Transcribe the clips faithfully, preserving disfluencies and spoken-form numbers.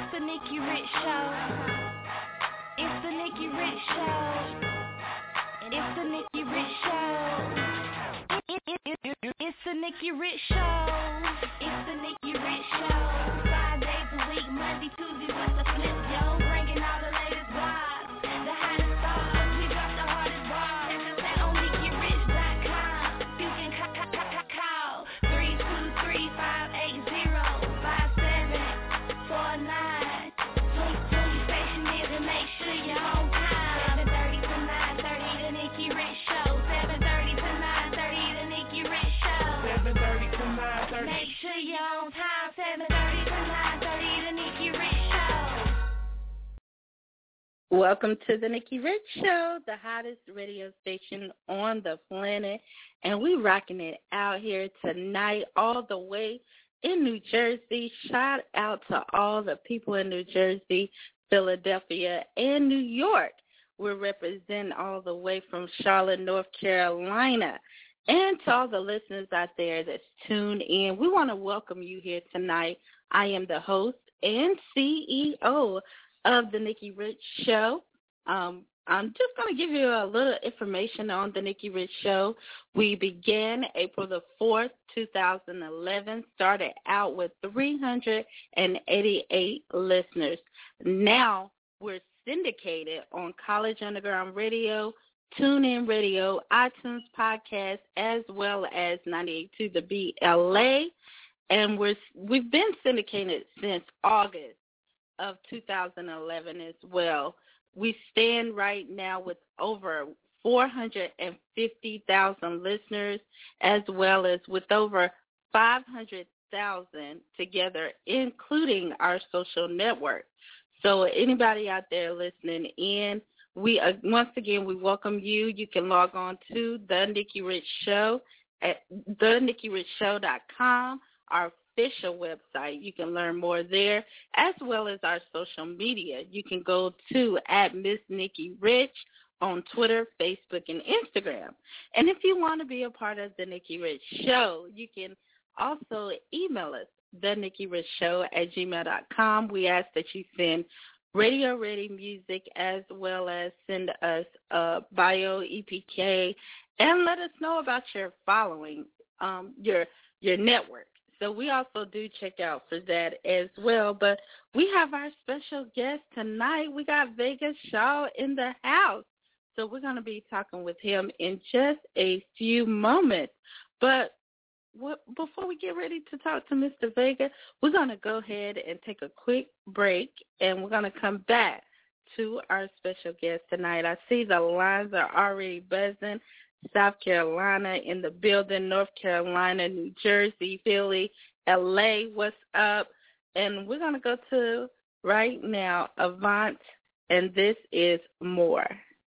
It's the Nikki Rich Show. It's the Nikki Rich Show. It's the Nikki Rich Show. It, it, it, it, it, it's the Nikki Rich Show. It's the Nikki Rich Show. Five days a week, Monday, Tuesday, what's the flip, yo? Bringing all the latest vibes, the hottest stars. We drop the hardest bars. Check on Nikki Rich dot com. You can ca- ca- ca- call three two three, five eight zero, five seven four nine. Tune station is and make sure you're on time. seven thirty to nine thirty, the Nikki Rich Show. seven thirty to nine thirty, the Nikki Rich Show. seven thirty to nine thirty. Make sure you're on time. seven thirty to nine thirty, the Nikki Rich Show. Welcome to the Nikki Rich Show, the hottest radio station on the planet, and we rocking it out here tonight all the way in New Jersey. Shout out to all the people in New Jersey, Philadelphia, and New York. We're representing all the way from Charlotte, North Carolina. And to all the listeners out there that's tuned in, we want to welcome you here tonight. I am the host and C E O of the Nikki Rich Show. Um, I'm just going to give you a little information on the Nikki Rich Show. We began April the fourth, two thousand eleven, started out with three hundred eighty-eight listeners. Now we're syndicated on College Underground Radio, TuneIn Radio, iTunes Podcast, as well as ninety-eight point two The Beat L A, and we're, we've been syndicated since August of two thousand eleven as well. We stand right now with over four hundred fifty thousand listeners, as well as with over five hundred thousand together, including our social network. So anybody out there listening in, we uh, once again, we welcome you. You can log on to The Nikki Rich Show at the nikki rich show dot com, our official website. You can learn more there, as well as our social media. You can go to at Miss Nikki Rich on Twitter, Facebook, and Instagram. And if you want to be a part of the Nikki Rich Show, you can also email us, the nikki rich show at gmail dot com. We ask that you send radio-ready music, as well as send us a bio, E P K, and let us know about your following, um, your your network. So we also do check out for that as well. But we have our special guest tonight. We got Vega Shaw in the house. So we're going to be talking with him in just a few moments. But what, before we get ready to talk to Mister Vega, we're going to go ahead and take a quick break, and we're going to come back to our special guest tonight. I see the lines are already buzzing. South Carolina in the building, North Carolina, New Jersey, Philly, L A, what's up? And we're going to go to, right now, Avant, and this is More.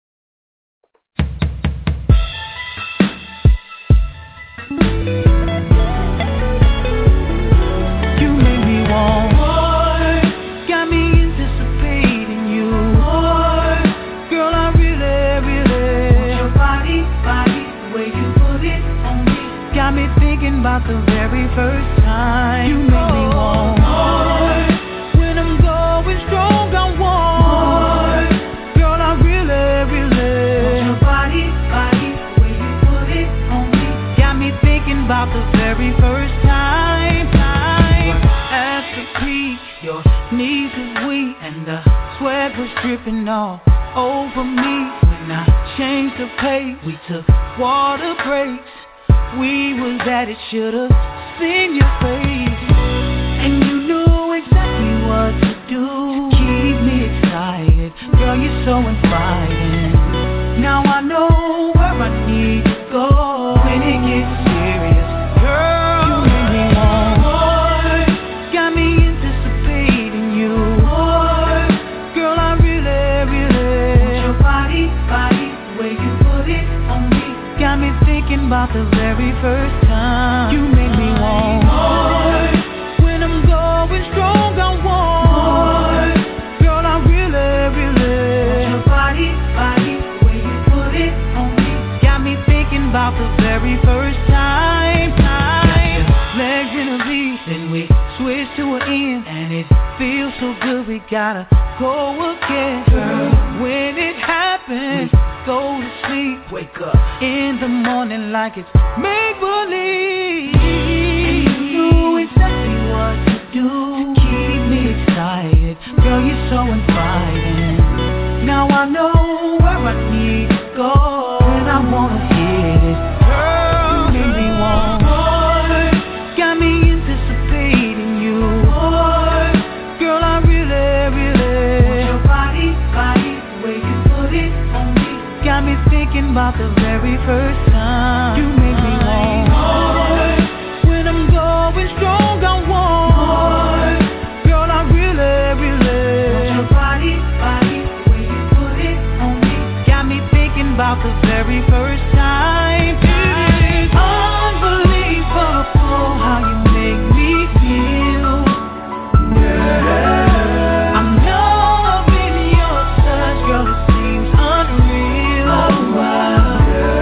You make me want more, got me anticipating you more. Girl, I really, really want your body, body, the way you put it on me. Got me thinking about the very first time. You make me want more. When I'm going strong, I want more. Girl, I really, really want your body, body, the way you put it on me. Got me thinking about the very first time. time. At the peak, your knees is weak, and the sweat was dripping all over me. When I changed the pace, we took water breaks. We was at it, should've seen your face, and you knew exactly what to do to keep me excited. Girl, you're so inspiring. Now I know where I need to go when it gets serious. Girl, you make me want more. Got me anticipating you more. Girl, I really, really want your body, body, the way you put it on me. Got me thinking about the very first time. You make me want more. and it feels so good, we gotta go again. Girl, when it happens, go to sleep, wake up in the morning like it's make-believe. And you know exactly what to do to keep me excited. Girl, you're so inviting. Now I know where I need to go, and I wanna hit it. Girl, you make me want more. Got me anticipating you more. Girl, I really, really want your body, body, the way you put it on me. Got me thinking about the very first time you make me want more. When I'm going strong, I want more. Girl, I really, really want your body, body, the way you put it on me. Got me thinking about the very first time. It's unbelievable how you make me feel. Girl, I'm loving your touch, girl, it seems unreal. Oh, wow.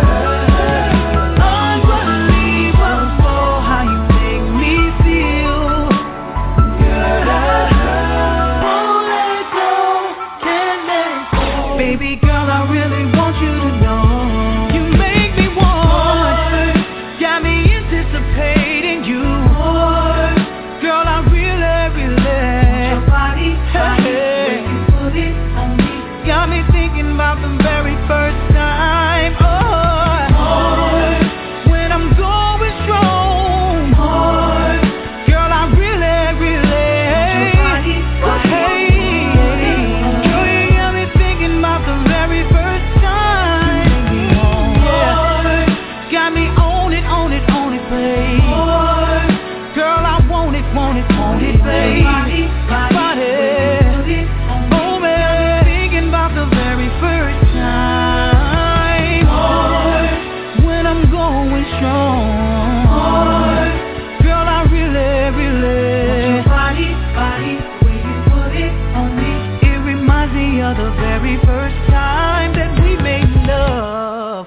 Unbelievable how you make me feel. Girl, won't let it go, can't let it go. Baby girl, I really want you to know you make me want, got me anticipating you more. Girl, I really, really want your body, body, when you put it on me. Got me thinking about the very first time. Oh, more. When I'm going strong, more. Girl, I really, really want your body, body, hey, girl, you got me thinking about the very first time. Yeah. Got me on it, on it, on it, babe. Girl, I want it, want it, want it, babe. Body, body, oh man, thinking about the very first time. When I'm going strong, girl, I really, really want your body, body, when you put it on me. It reminds me of the very first time that we made love.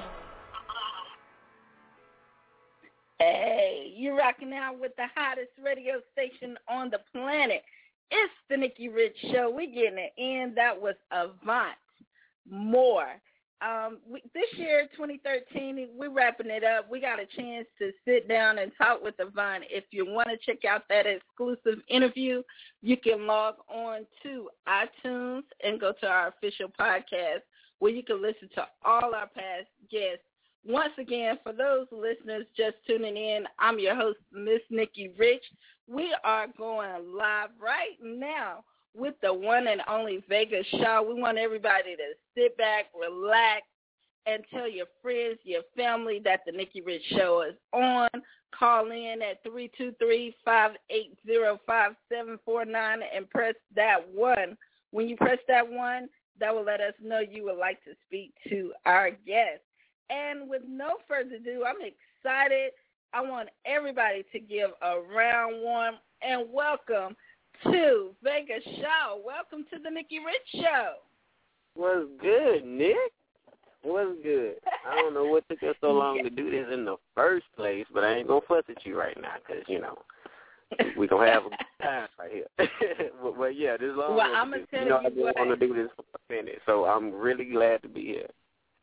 Hey, you're rocking out with the hottest radio station on the planet. It's the Nikki Rich Show. We're getting it in. That was Avant More. Um, we, this year, twenty thirteen, we're wrapping it up. We got a chance to sit down and talk with Avant. If you want to check out that exclusive interview, you can log on to iTunes and go to our official podcast where you can listen to all our past guests. Once again, for those listeners just tuning in, I'm your host, Miss Nikki Rich. We are going live right now with the one and only Vega Shaw. We want everybody to sit back, relax, and tell your friends, your family that the Nikki Rich Show is on. Call in at three two three, five eight zero, five seven four nine and press that one. When you press that one, that will let us know you would like to speak to our guest. And with no further ado, I'm excited. I want everybody to give a round warm and welcome to Vega Shaw. Welcome to the Nikki Rich Show. What's good, Nick? What's good? I don't know what took us so long to do this in the first place, but I ain't going to fuss at you right now because, you know, we're going to have a good time right here. but, but, yeah, this long. Well, I'm going to tell you know, you I've been what. wanting to do this for a minute, so I'm really glad to be here.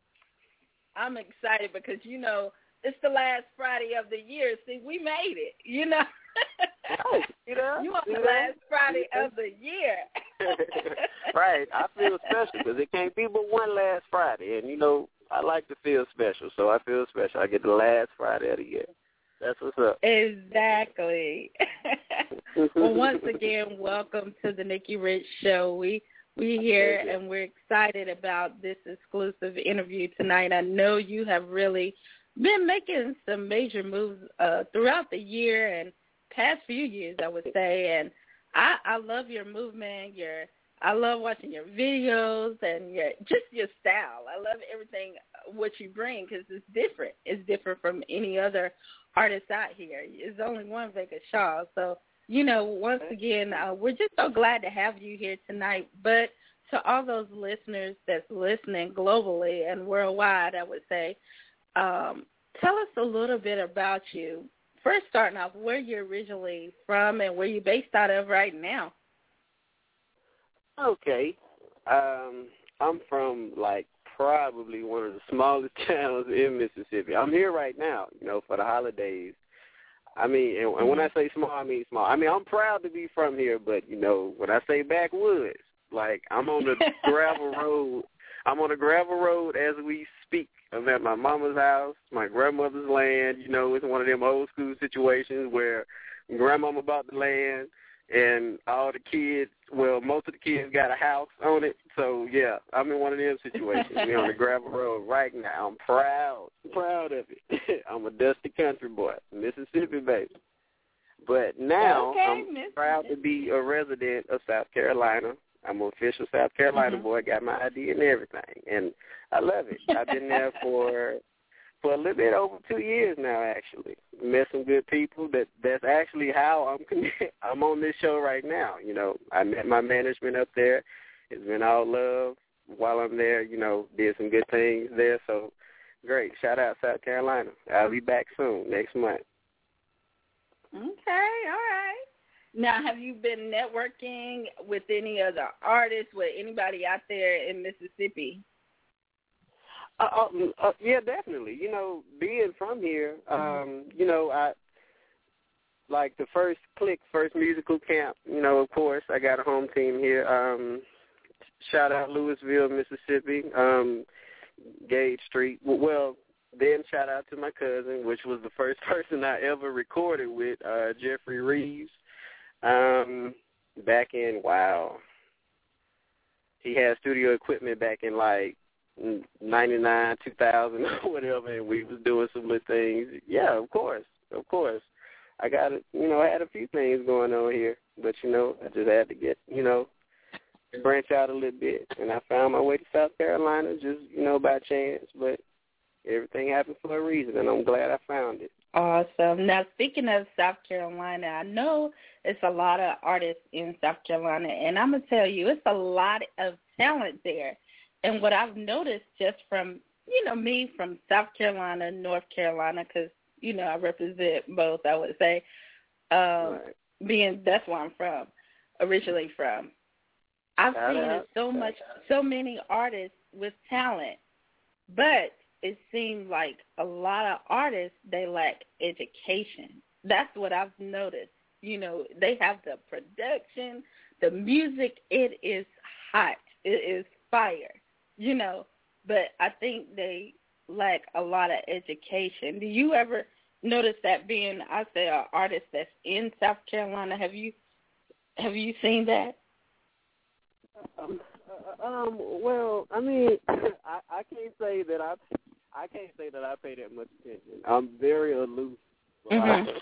I'm excited because, you know, it's the last Friday of the year. See, we made it, you know. Right. You know, you on you the know? last Friday of the year. Right. I feel special because it can't be but one last Friday. And, you know, I like to feel special, so I feel special. I get the last Friday of the year. That's what's up. Exactly. Well, once again, welcome to the Nikki Rich Show. We we here and we're excited about this exclusive interview tonight. I know you have really been making some major moves uh, throughout the year and past few years, I would say. And I, I love your movement. Your I love watching your videos and your just your style. I love everything what you bring because it's different. It's different from any other artist out here. There's only one Vega Shaw. So, you know, once again, uh, we're just so glad to have you here tonight. But to all those listeners that's listening globally and worldwide, I would say, um, tell us a little bit about you. First, starting off, where you're originally from and where you're based out of right now. Okay. Um, I'm from, like, probably one of the smallest towns in Mississippi. I'm here right now, you know, for the holidays. I mean, and, and when I say small, I mean small. I mean, I'm proud to be from here, but, you know, when I say backwoods, like, I'm on the gravel road. I'm on a gravel road as we speak. I'm at my mama's house, my grandmother's land. You know, it's one of them old school situations where grandmama bought the land and all the kids, well, most of the kids got a house on it. So, yeah, I'm in one of them situations. We're on the gravel road right now. I'm proud, proud of it. I'm a dusty country boy, Mississippi baby. But now okay, I'm proud to be a resident of South Carolina. I'm an official South Carolina mm-hmm. boy, got my I D and everything, and I love it. I've been there for for a little bit over two years now, actually. Met some good people. That That's actually how I'm connected. I'm on this show right now. You know, I met my management up there. It's been all love while I'm there. You know, did some good things there, so great. Shout out South Carolina. I'll be back soon, next month. Okay, all right. Now, have you been networking with any other artists, with anybody out there in Mississippi? Uh, uh, uh, yeah, definitely. You know, being from here, um, you know, I like the first click, first musical camp. You know, of course, I got a home team here. Um, shout out Louisville, Mississippi, um, Gage Street. Well, then shout out to my cousin, which was the first person I ever recorded with, uh, Jeffrey Reeves. Um, back in, wow, he had studio equipment back in like ninety-nine, two thousand, or whatever, and we was doing some little things. Yeah, of course, of course. I got, you know, I had a few things going on here, but, you know, I just had to get, you know, branch out a little bit, and I found my way to South Carolina just, you know, by chance, but everything happened for a reason, and I'm glad I found it. Awesome. Now, speaking of South Carolina, I know it's a lot of artists in South Carolina, and I'm going to tell you, it's a lot of talent there. And what I've noticed just from, you know, me from South Carolina, North Carolina, because, you know, I represent both, I would say, um, right. being that's where I'm from, originally from. I've Shout seen out. so much, so many artists with talent, but it seems like a lot of artists, they lack education. That's what I've noticed. You know, they have the production, the music, it is hot. It is fire, you know, but I think they lack a lot of education. Do you ever notice that being, I say, an artist that's in South Carolina? Have you have you seen that? Um, uh, um well, I mean, I, I can't say that I I can't say that I pay that much attention. I'm very aloof. Mm-hmm.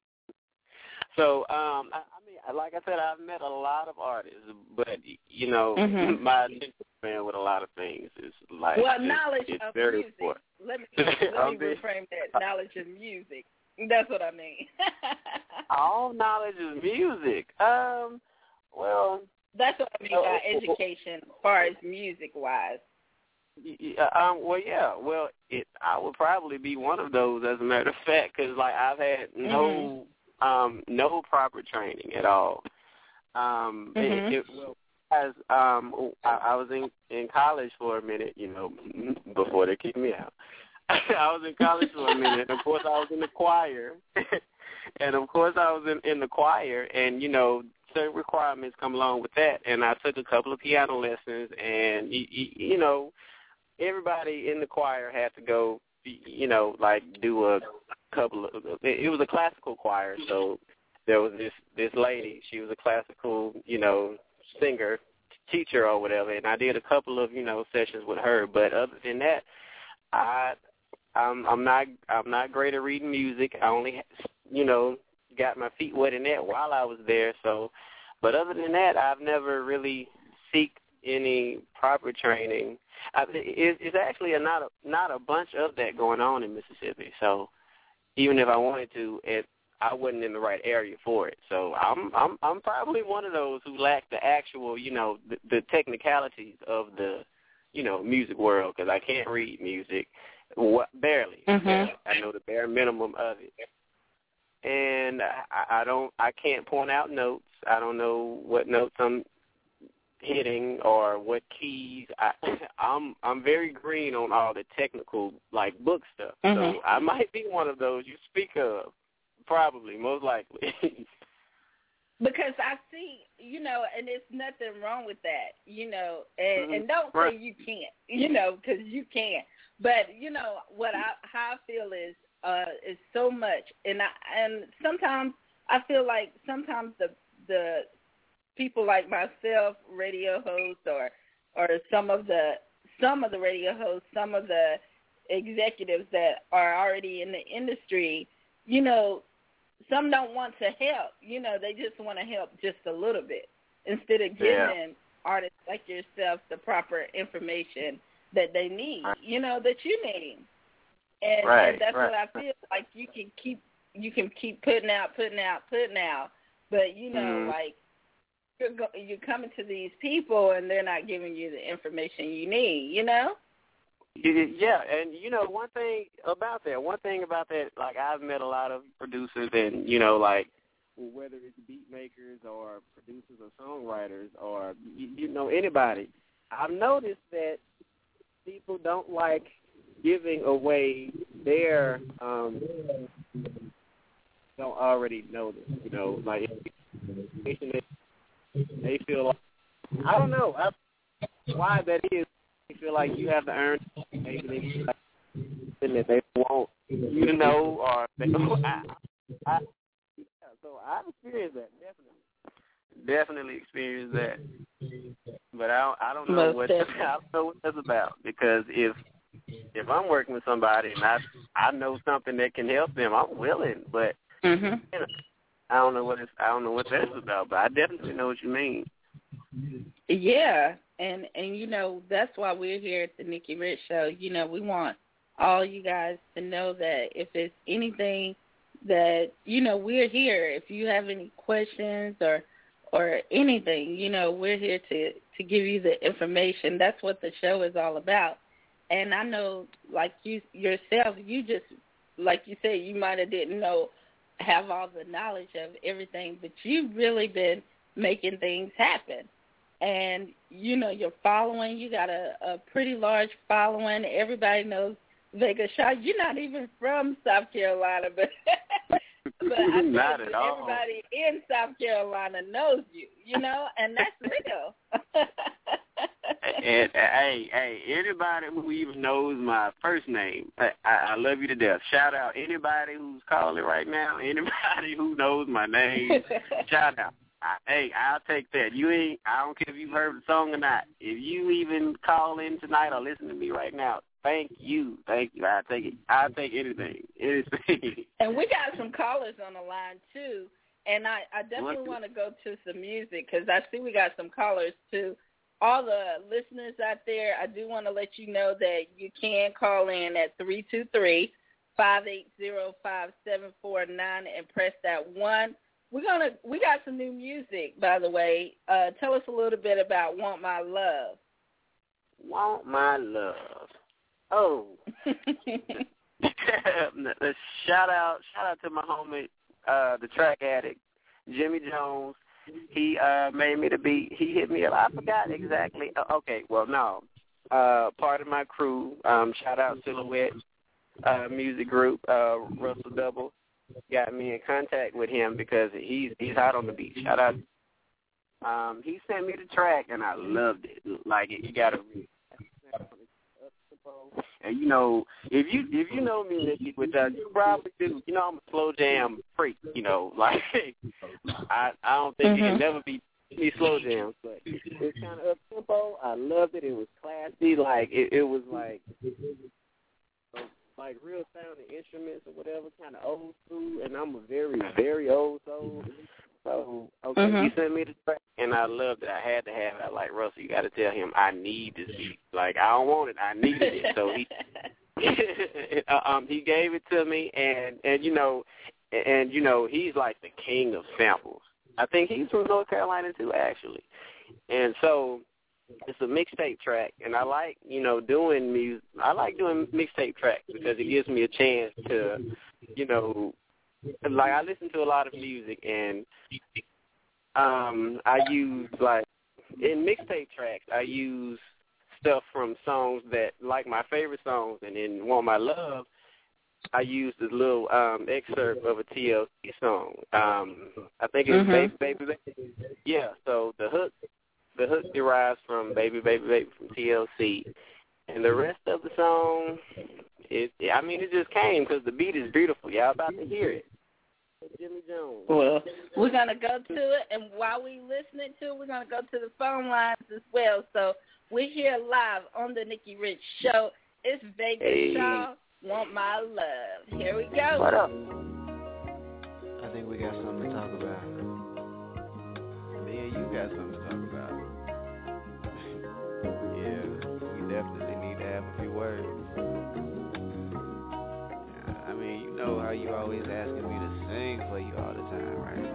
So, um, I, I mean, like I said, I've met a lot of artists, but, you know, mm-hmm. my attention span with a lot of things is like, well, it's, knowledge it's of very music. important. Let me, let me reframe that. Knowledge of music. That's what I mean. All knowledge of music. Um, well. That's what I mean by education as far as music-wise. Yeah, um, well, yeah. Well, it, I would probably be one of those, as a matter of fact, because, like, I've had no mm-hmm. um, no proper training at all. Um, mm-hmm. it, it, well, as um, I, I was in, in college for a minute, you know, before they kicked me out. I was in college for a minute, and, of course, I was in the choir. and, of course, I was in, in the choir, and, you know, certain requirements come along with that. And I took a couple of piano lessons, and, you, you know, everybody in the choir had to go, you know, like do a couple of, it was a classical choir, so there was this, this lady, she was a classical, you know, singer, teacher or whatever, and I did a couple of, you know, sessions with her, but other than that, I, I'm, I'm not, I'm not great at reading music. I only, you know, got my feet wet in that while I was there, so, but other than that, I've never really seeked any proper training. I, it, it's actually a, not a not a bunch of that going on in Mississippi. So even if I wanted to, it I wasn't in the right area for it. So I'm I'm I'm probably one of those who lack the actual, you know, the, the technicalities of the, you know, music world, because I can't read music, what, barely. Mm-hmm. barely. I know the bare minimum of it, and I, I don't I can't point out notes. I don't know what notes I'm hitting or what keys. I, I'm I'm very green on all the technical like book stuff. Mm-hmm. So I might be one of those you speak of, probably, most likely. Because I see, you know, and there's nothing wrong with that, you know, and, mm-hmm. and don't right. say you can't, you know, because you can't. But, you know, what I how I feel is uh, is so much, and I and sometimes I feel like sometimes the the people like myself, radio hosts, or or some of the some of the radio hosts, some of the executives that are already in the industry, you know, some don't want to help. You know, they just want to help just a little bit instead of giving yeah. artists like yourself the proper information that they need, you know, that you need. And, right, and that's right. what I feel like you can keep you can keep putting out, putting out, putting out. But, you know, mm-hmm. like you're, go- you're coming to these people and they're not giving you the information you need, you know? Yeah, and, you know, one thing about that, one thing about that, like, I've met a lot of producers and, you know, like, whether it's beat makers or producers or songwriters or, you, you know, anybody, I've noticed that people don't like giving away their, um, don't already know this, you know, like, they feel like, I don't know I, why that is. They feel like you have to earn maybe they feel like that they won't, you to know, or they don't. I, I, yeah, so I've experienced that, definitely. Definitely experienced that. But I don't, I don't know Most what definitely. I don't know what that's about, because if if I'm working with somebody and I I know something that can help them, I'm willing. But mm-hmm. you know, I don't know what it's I don't know what that's about. But I definitely know what you mean. Yeah, and and you know that's why we're here at the Nikki Rich Show. You know, we want all you guys to know that if it's anything that, you know, we're here. If you have any questions or or anything, you know, we're here to to give you the information. That's what the show is all about. And I know, like you yourself, you just, like you said, you might have didn't know, have all the knowledge of everything, but you've really been making things happen. And, you know, your following, you got a, a pretty large following. Everybody knows Vega Shaw. You're not even from South Carolina, but but I think not at all. Everybody in South Carolina knows you, you know, and that's real. And, hey, hey, anybody who even knows my first name, I, I love you to death. Shout out anybody who's calling right now, anybody who knows my name, shout out. I, hey, I'll take that. You ain't. I don't care if you've heard the song or not. If you even call in tonight or listen to me right now, thank you, thank you. I'll take it. I'll take anything, anything. And we got some callers on the line too, and I, I definitely want to go to some music because I see we got some callers too. All the listeners out there, I do want to let you know that you can call in at three two three, five eight zero, five seven four nine and press that one. We're gonna we got some new music, by the way. Uh, tell us a little bit about Want My Love. Want My Love. Oh. shout out shout out to my homie, uh, the track addict, Jimmy Jones. He uh, made me the beat. He hit me up. I forgot exactly. Uh, okay, well, no. Uh, part of my crew, um, shout out Silhouette uh, Music Group, uh, Russell Double. Got me in contact with him because he's he's hot on the beat. Shout out. Um, he sent me the track and I loved it. Like it, you gotta read. And you know, if you if you know me, Nikki, which I you probably do, you know I'm a slow jam freak. You know, like I I don't think mm-hmm. it can never be me slow jams, but it's kind of up tempo. I loved it. It was classy. Like it, it was like. like real sounding instruments or whatever, kind of old school, and I'm a very, very old soul. So, okay, mm-hmm. he sent me the track, and I loved it. I had to have it. I like, Russell, you got to tell him I need this beat. Like, I don't want it. I needed it. So he um, he gave it to me, and, and, you know, and, you know, he's like the king of samples. I think he's from North Carolina, too, actually. And so it's a mixtape track, and I like, you know, doing music. I like doing mixtape tracks because it gives me a chance to, you know, like I listen to a lot of music, and um, I use like in mixtape tracks, I use stuff from songs that, like my favorite songs, and in Want My Love, I used a little um, excerpt of a T L C song. Um, I think it's mm-hmm. Baby, Baby, Baby. Yeah, so the hook, the hook derives from Baby, Baby, Baby from T L C. And the rest of the song, it, I mean, it just came because the beat is beautiful. Y'all about to hear it. Jimmy Jones. Well, we're going to go to it, and while we're listening to it, we're going to go to the phone lines as well. So we're here live on the Nikki Rich Show. It's Vegas hey. Shaw, Want My Love. Here we go. What up? I think we got something to talk about. Me and you got something to talk about. Yeah, we definitely need to have a few words. I mean, you know how you always asking me to sing for you all the time, right?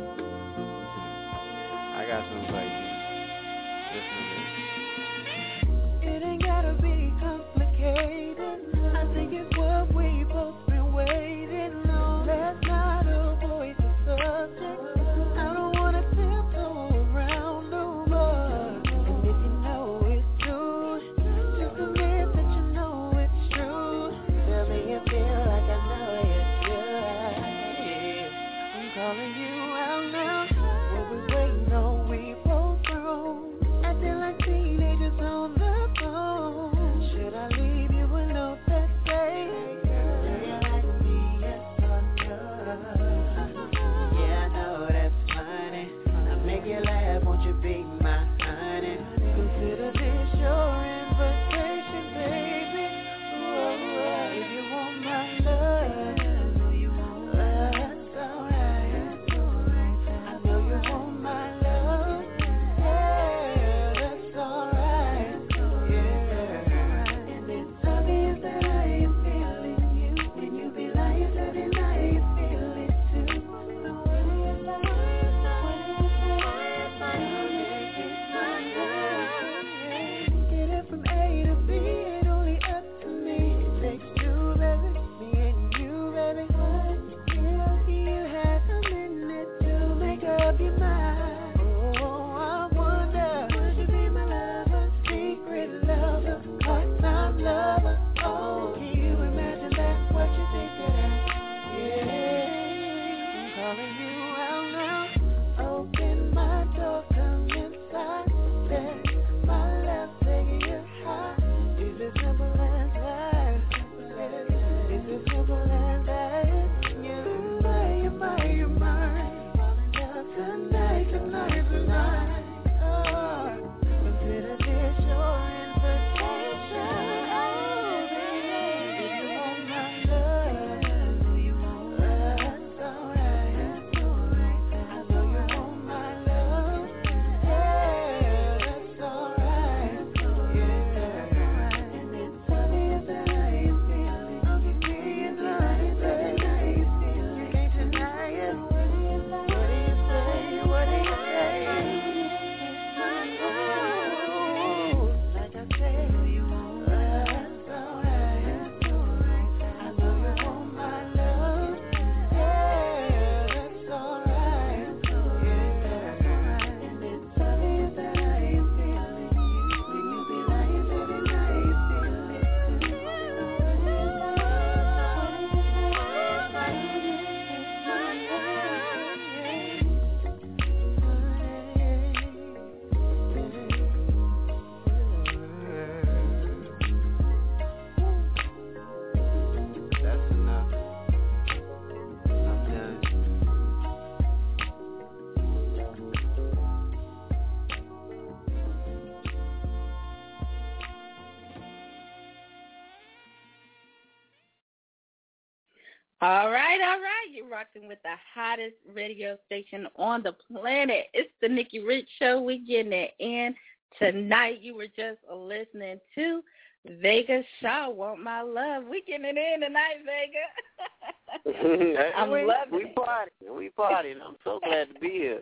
I got something for you. Listen to this. It ain't gotta be complicated. I think it's what we both been waiting on. Let's not avoid the subject. I don't wanna tiptoe around no more. And if you know it's true, just admit that you know it's true. Tell me you feel like I know you should. I'm calling you out now. What we waiting on, we both grown. Acting like teenagers on the phone. Should I leave you a note that says, do you like me, yes or no? Yeah, I know that's funny. I make you laugh, won't you be my honey? Consider this your invitation, baby. Whoa, if you want my love, that's alright. I know you want my love. Yeah, that's alright. Yeah. And it's obvious that I am feeling you. When you be lying, telling I feel it too. So what do you say? What do you say? Get it from A to B, it only up to me. It takes two, baby, me and you, baby. What? You had a minute to make up your mind. Oh, I wonder, would you be my lover, secret lover, part-time lover? Oh, can you imagine that's what you think of that? Yeah, I'm calling you out now. Open my door, come inside. Take my left, taking you high. Is it simple as that? Is it simple as that? You're mine, you're mine, you're mine. Falling down tonight, tonight, tonight. Oh, consider this your invitation. Oh, baby, if you want my love, that's alright. I know you want my love. Yeah, that's alright. Yeah, and it's obvious that I am feeling. I'll be being honest, baby. You can't deny it. What do you say? What do you say? Oh, like I said, that's alright. I know you want my love. Yeah, that's alright. Yeah, and it's obvious that I am feeling you. When you be lying, baby, I feel it too. That's enough. I'm done. All right, all right. You're rocking with the hottest radio station on the planet. It's the Nikki Rich Show. We're getting it in tonight. You were just listening to Vegas Shaw, Want My Love. We're getting it in tonight, Vega. I'm we, loving we it. partying. We partying. I'm so glad to be here.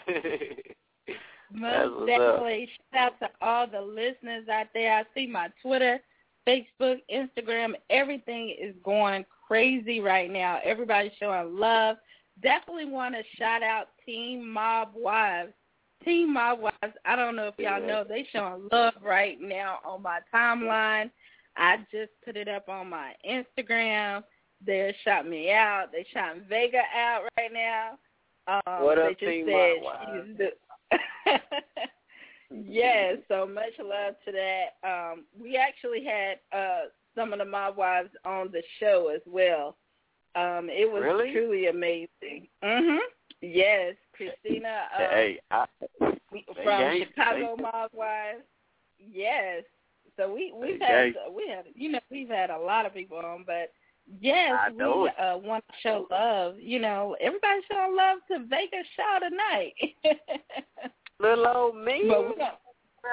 That's Most what's definitely. Shout out to all the listeners out there. I see my Twitter, Facebook, Instagram, everything is going crazy right now. Everybody's showing love. Definitely want to shout out Team Mob Wives. Team My Wives, I don't know if y'all Yeah. know, they showing love right now on my timeline. I just put it up on my Instagram. They shot me out. They shot Vega out right now. Um, What they up, just Team said My Wives? she's the yes, so much love to that. Um, we actually had uh, some of the My Wives on the show as well. Um, it was Really? truly amazing. Mhm. Yes, Christina uh, Hey, I, from gang- Chicago they- My Wives. Yes. So we we've Hey, had we had you know we've had a lot of people on, but yes, I we know it. uh, want to show love. You know, everybody showing love to Vegas Shaw tonight. Little old me. But we're gonna,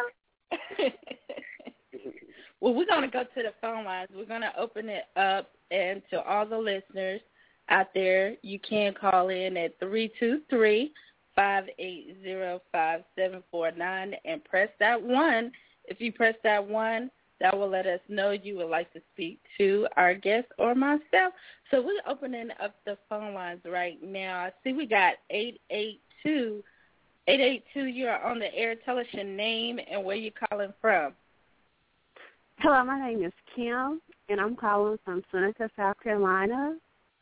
well, we're going to go to the phone lines. We're going to open it up, and to all the listeners out there, you can call in at three two three, five eight zero, five seven four nine and press that one. If you press that one, that will let us know you would like to speak to our guest or myself. So we're opening up the phone lines right now. I see we got eight eight two. eight eight two, you're on the air. Tell us your name and where you're calling from. Hello, my name is Kim, and I'm calling from Seneca, South Carolina.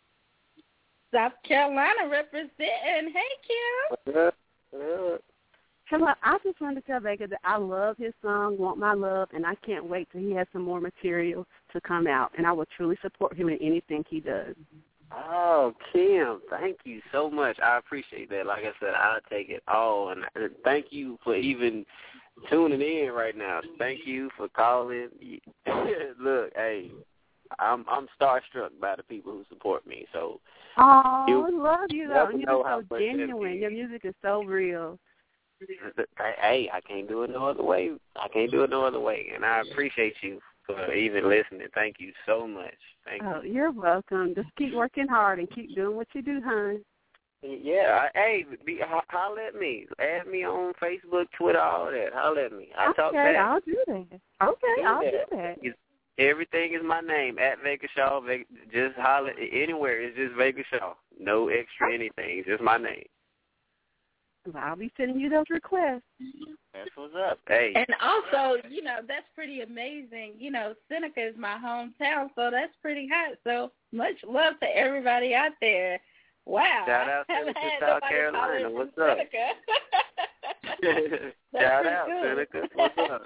South Carolina representing. Hey, Kim. What's up? Yeah. Hello, I just wanted to tell Vega that I love his song, Want My Love, and I can't wait till he has some more material to come out, and I will truly support him in anything he does. Oh, Kim, thank you so much. I appreciate that. Like I said, I'll take it all. And thank you for even tuning in right now. Thank you for calling. Look, hey, I'm I'm starstruck by the people who support me. So, Oh, you I love you, though. never You're know just how so much that genuine. means. Your music is so real. Hey, I can't do it no other way. I can't do it no other way. And I appreciate you for even listening. Thank you so much. Thank Oh, you. you're welcome. Just keep working hard and keep doing what you do, hon. Yeah, I, hey, be, ho- holler at me. Add me on Facebook, Twitter, all that. Holler at me. I talk Okay, back. I'll do that. Okay, I'll do that. It's, everything is my name, at Vega Shaw. Vega, just holler anywhere. It's just Vega Shaw. No extra anything. It's just my name. Well, I'll be sending you those requests. That's what's up. Hey. And also, you know, that's pretty amazing. You know, Seneca is my hometown, so that's pretty hot. So much love to everybody out there. Wow. Shout out I haven't Seneca, had South nobody Carolina. calling What's from up? Seneca. That's Shout pretty out, cool. Seneca. What's up?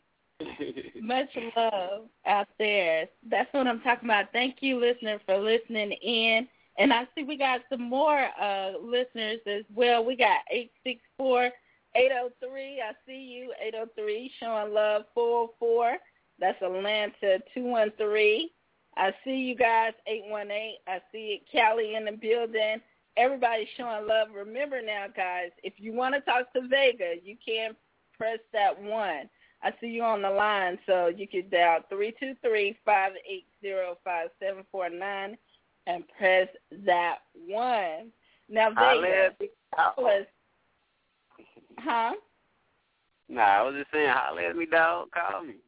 Much love out there. That's what I'm talking about. Thank you, listener, for listening in. And I see we got some more uh, listeners as well. We got eight six four, eight oh three. I see you, eight oh three, showing love, four oh four. That's Atlanta, two one three. I see you guys, eight one eight. I see it, Cali in the building. Everybody's showing love. Remember now, guys, if you want to talk to Vega, you can press that one. I see you on the line, so you can dial three two three, five eight zero, five seven four nine and press that one. Now, Vega, tell us, huh? Nah, I was just saying, holler at me, dog. Call me.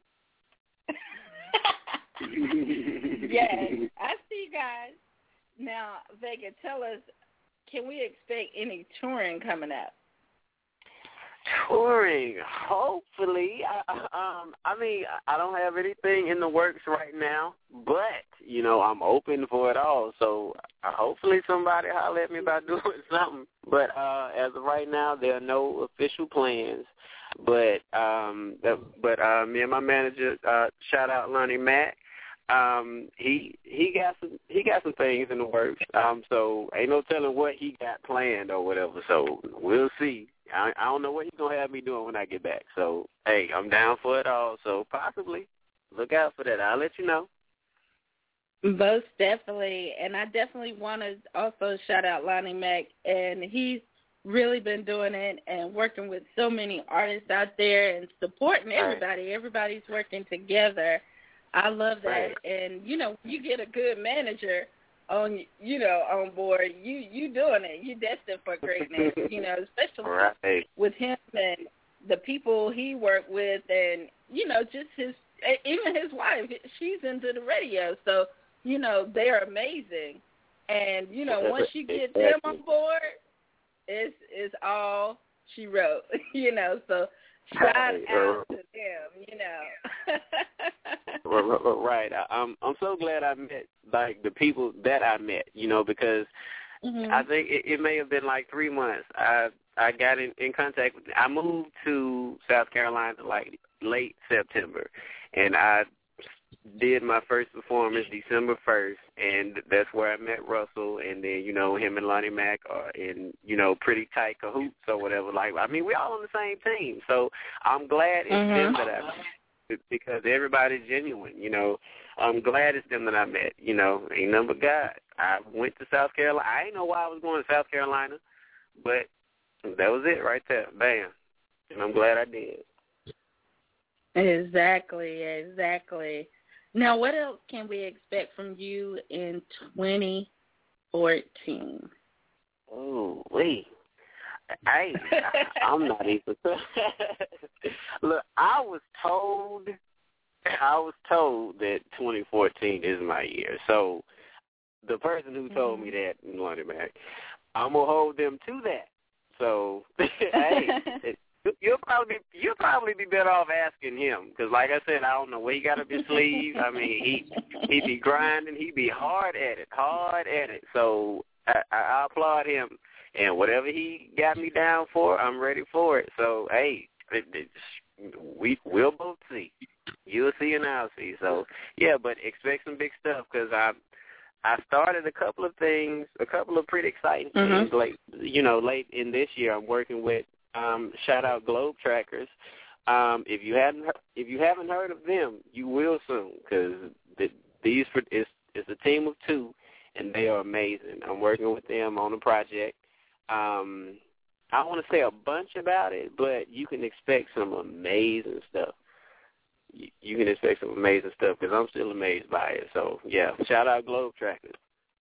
Yes, I see you guys. Now, Vega, tell us, can we expect any touring coming up? Touring, hopefully. I, um, I mean, I don't have anything in the works right now, but you know, I'm open for it all. So uh, hopefully, somebody holler at me about doing something. But uh, as of right now, there are no official plans. But um, but uh, me and my manager, uh, shout out Lonnie Mack. Um, he he got some he got some things in the works. Um, so ain't no telling what he got planned or whatever. So we'll see. I, I don't know what he's gonna have me doing when I get back. So hey, I'm down for it all. So possibly look out for that. I'll let you know. Most definitely, and I definitely want to also shout out Lonnie Mack, and he's really been doing it and working with so many artists out there and supporting everybody. Right. Everybody's working together. I love that. Right. And, you know, you get a good manager on, you know, on board, you you doing it. You destined for greatness, you know, especially right. with him and the people he worked with and, you know, just his, even his wife, she's into the radio. So, you know, they're amazing. And, you know, once you get them on board, it's, it's all she wrote, you know, so shout Right, out uh, to them, you know. Right. I, I'm I'm so glad I met like the people that I met, you know, because mm-hmm. I think it, it may have been like three months. I I got in, in contact with. I moved to South Carolina like late September, and I did my first performance December first, and that's where I met Russell, and then, you know, him and Lonnie Mac are in, you know, pretty tight cahoots or whatever. Like, I mean, we all on the same team, so I'm glad it's mm-hmm. them that I met, because everybody's genuine, you know. I'm glad it's them that I met, you know. Ain't nothing but God. I went to South Carolina. I didn't know why I was going to South Carolina, but that was it right there. Bam. And I'm glad I did. Exactly, exactly. Now, what else can we expect from you in twenty fourteen? Oh, wait. Hey, I'm not even. Look, I was told, I was told that twenty fourteen is my year. So the person who told mm-hmm. me that, Lonnie Mac, I'm gonna hold them to that. So, hey, it, you'll probably you'll probably be better off asking him, because, like I said, I don't know where he got up his sleeve. I mean, he he be grinding, he be hard at it, hard at it. So I, I, I applaud him, and whatever he got me down for, I'm ready for it. So hey, it, it, we we'll both see. You'll see and I'll see. So yeah, but expect some big stuff, because I. I started a couple of things, a couple of pretty exciting mm-hmm. things late, you know, late in this year. I'm working with, um, shout out Globe Trackers. Um, if you hadn't, if you haven't heard of them, you will soon, because the, these is it's a team of two, and they are amazing. I'm working with them on a project. Um, I don't want to say a bunch about it, but you can expect some amazing stuff. You can expect some amazing stuff, because I'm still amazed by it. So, yeah, shout out Globe Trackers.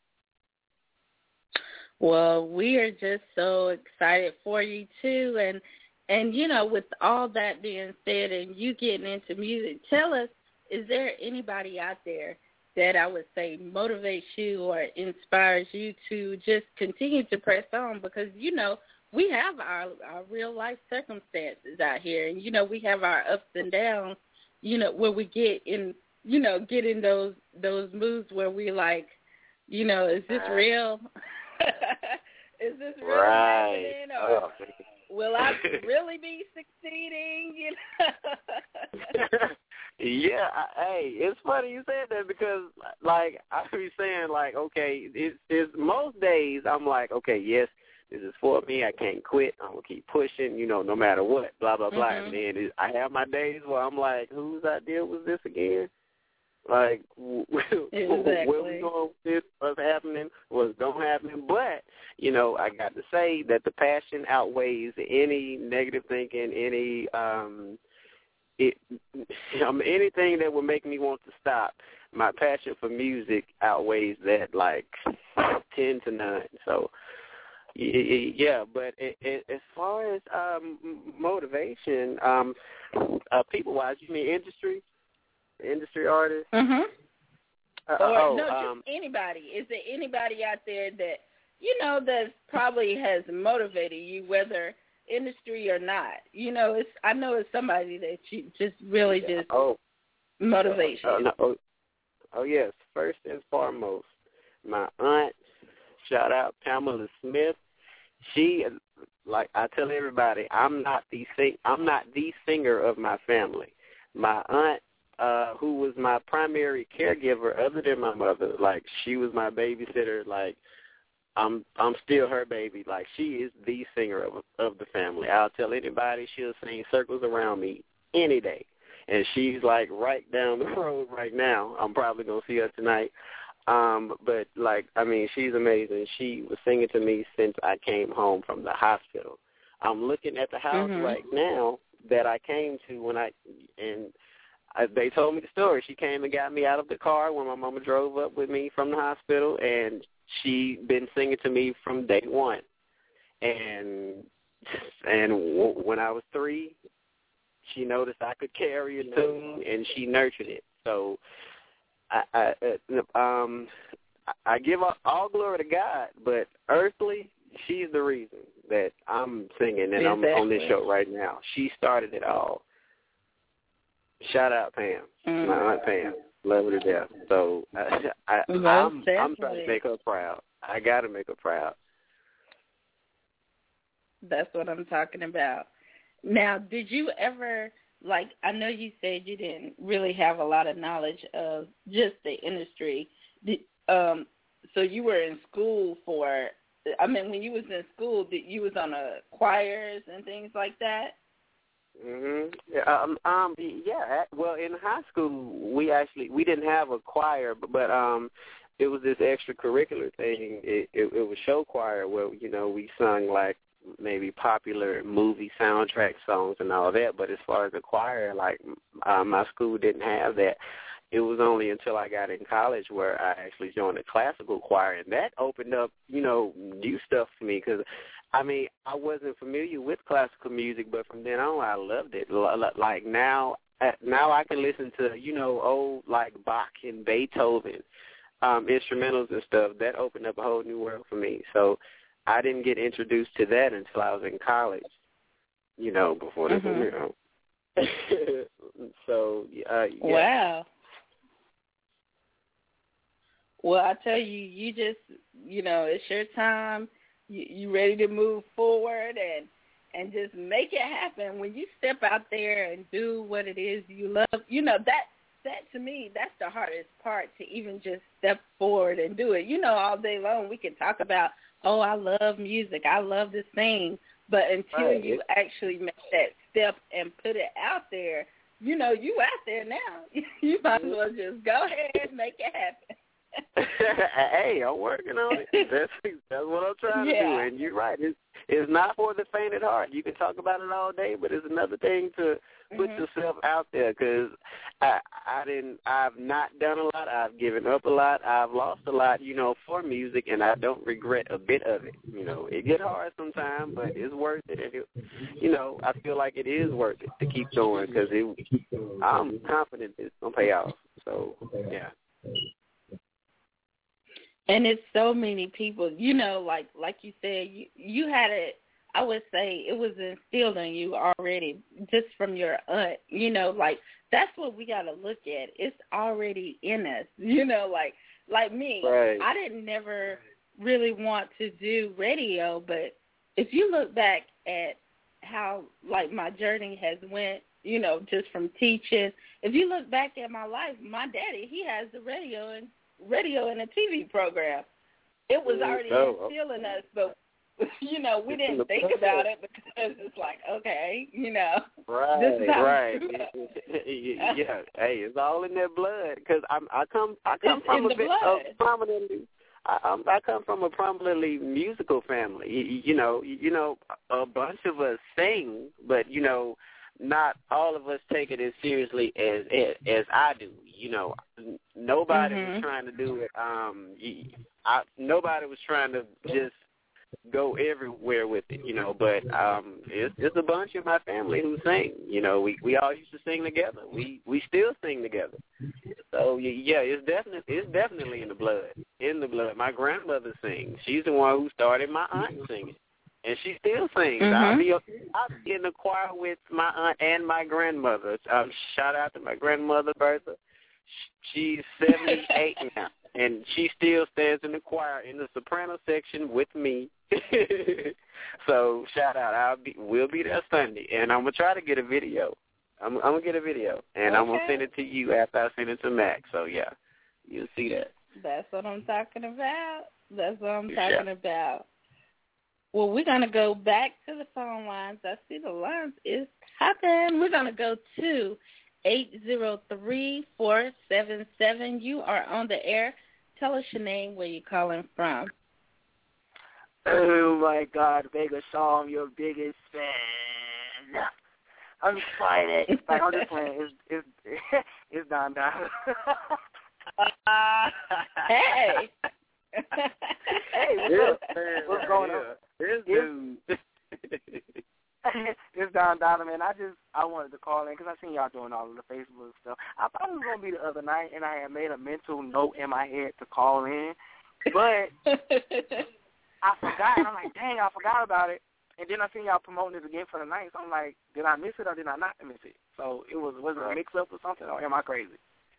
Well, we are just so excited for you, too. And, and you know, with all that being said and you getting into music, tell us, is there anybody out there that I would say motivates you or inspires you to just continue to press on? Because, you know, we have our, our real-life circumstances out here. And, you know, we have our ups and downs. You know, where we get in, you know, get in those those moods where we like, you know, is this real? Is this real right. happening? Or oh. will I really be succeeding? You know? Yeah, I, hey, it's funny you said that, because, like, I be saying, like, okay, it's, it's most days I'm like, okay, yes, this is for me. I can't quit. I'm going to keep pushing, you know, no matter what, blah, blah, blah. Mm-hmm. And then it, I have my days where I'm like, whose idea was this again? Like, exactly. where we going with this? What's happening? What's going to happen? But, you know, I got to say that the passion outweighs any negative thinking, any um, it, um, anything that would make me want to stop. My passion for music outweighs that, like, ten to nine. So, yeah, but it, it, as far as um, motivation, um, uh, people-wise, you mean industry, industry artists? Mm-hmm. Uh, or oh, no, um, just anybody. Is there anybody out there that, you know, that probably has motivated you, whether industry or not? You know, it's I know it's somebody that you just really yeah, just oh, motivation. Uh, uh, no, oh, oh, yes, first and foremost, my aunt. Shout out Pamela Smith. She, like I tell everybody, I'm not the sing, I'm not the singer of my family. My aunt, uh, who was my primary caregiver other than my mother, like she was my babysitter. Like I'm, I'm still her baby. Like she is the singer of of the family. I'll tell anybody, she'll sing Circles Around Me any day. And she's like right down the road right now. I'm probably gonna see her tonight. Um, but, like, I mean, she's amazing. She was singing to me since I came home from the hospital. I'm looking at the house mm-hmm. right now that I came to when I, and I, they told me the story. She came and got me out of the car when my mama drove up with me from the hospital, and she been singing to me from day one. And, and w- when I was three, she noticed I could carry a tune, and she nurtured it. So, I, I, um, I give all glory to God, but earthly, she's the reason that I'm singing and exactly. I'm on this show right now. She started it all. Shout out Pam, mm. my Aunt Pam. Love her to death. So I, I, I'm, I'm trying to make her proud. I got to make her proud. That's what I'm talking about. Now, did you ever, like, I know you said you didn't really have a lot of knowledge of just the industry. Did, um, so you were in school for, I mean, when you was in school, did you was on a choirs and things like that? Mhm. Yeah, um, um. Yeah. Well, in high school, we actually we didn't have a choir, but, but um, it was this extracurricular thing. It, it it was show choir where you know we sung like maybe popular movie soundtrack songs and all that. But as far as the choir, like uh, my school didn't have that. It was only until I got in college where I actually joined a classical choir, and that opened up you know new stuff for me because. I mean, I wasn't familiar with classical music, but from then on, I loved it. Like now, now I can listen to, you know, old like Bach and Beethoven um, instrumentals and stuff. That opened up a whole new world for me. So I didn't get introduced to that until I was in college, you know, before this, mm-hmm. you know. so, uh, yeah. Wow. Well, I tell you, you just, you know, it's your time. You, you ready to move forward and and just make it happen. When you step out there and do what it is you love, you know, that, that to me, that's the hardest part, to even just step forward and do it. You know, all day long we can talk about, oh, I love music, I love to sing, but until right. you actually make that step and put it out there, you know, you out there now. You might as well just go ahead and make it happen. Hey, I'm working on it. That's that's what I'm trying yeah. to do. And you're right. It's it's not for the faint at heart. You can talk about it all day, but it's another thing to put mm-hmm. yourself out there. Because I I didn't. I've not done a lot. I've given up a lot. I've lost a lot. You know, for music, and I don't regret a bit of it. You know, it get hard sometimes, but it's worth it. And it, you know, I feel like it is worth it to keep going because it. I'm confident it's gonna pay off. So yeah. And it's so many people, you know, like like you said, you, you had it, I would say it was instilled in you already just from your aunt, you know, like that's what we got to look at. It's already in us, you know, like like me. Right. I didn't never really want to do radio, but if you look back at how, like, my journey has went, you know, just from teaching, if you look back at my life, my daddy, he has the radio and radio and a T V program. It was already oh. instilled in us, but, you know, we didn't think about it because it's like, okay, you know. Right, this is how right. Yeah, hey, it's all in their blood because I come I come it's from in a the bit blood. of prominently. I, I come from a prominently musical family. You, you know, you know, a bunch of us sing, but you know, not all of us take it as seriously as as, as I do. You know, nobody mm-hmm. was trying to do it. Um, I, nobody was trying to just go everywhere with it. You know, but um, it's, it's a bunch of my family who sing. You know, we we all used to sing together. We we still sing together. So yeah, it's definitely it's definitely in the blood. In the blood. My grandmother sings. She's the one who started my aunt singing. And she still sings. Mm-hmm. I'll be I'll be in the choir with my aunt and my grandmother. Um, shout out to my grandmother, Bertha. She's seventy-eight now, and she still stands in the choir in the soprano section with me. So shout out. I'll be we'll be there Sunday, and I'm gonna try to get a video. I'm, I'm gonna get a video, and okay. I'm gonna send it to you after I send it to Mac. So yeah, you'll see that. That's what I'm talking about. That's what I'm talking yeah. about. Well, we're going to go back to the phone lines. I see the lines is popping. We're going to go to eight zero three, four seven seven. You are on the air. Tell us your name, where you're calling from. Oh, my God, Vega Shaw, I'm your biggest fan. I'm excited. Like, I'm just playing. It's, it's, it's Don Don. Hey. Hey, what's up? What's going on? This dude. It's Don Donovan. I just, I wanted to call in because I seen y'all doing all of the Facebook stuff. I thought it was going to be the other night, and I had made a mental note in my head to call in. But I forgot. And I'm like, dang, I forgot about it. And then I seen y'all promoting it again for the night. So I'm like, did I miss it or did I not miss it? So it was was it a mix up or something, or am I crazy?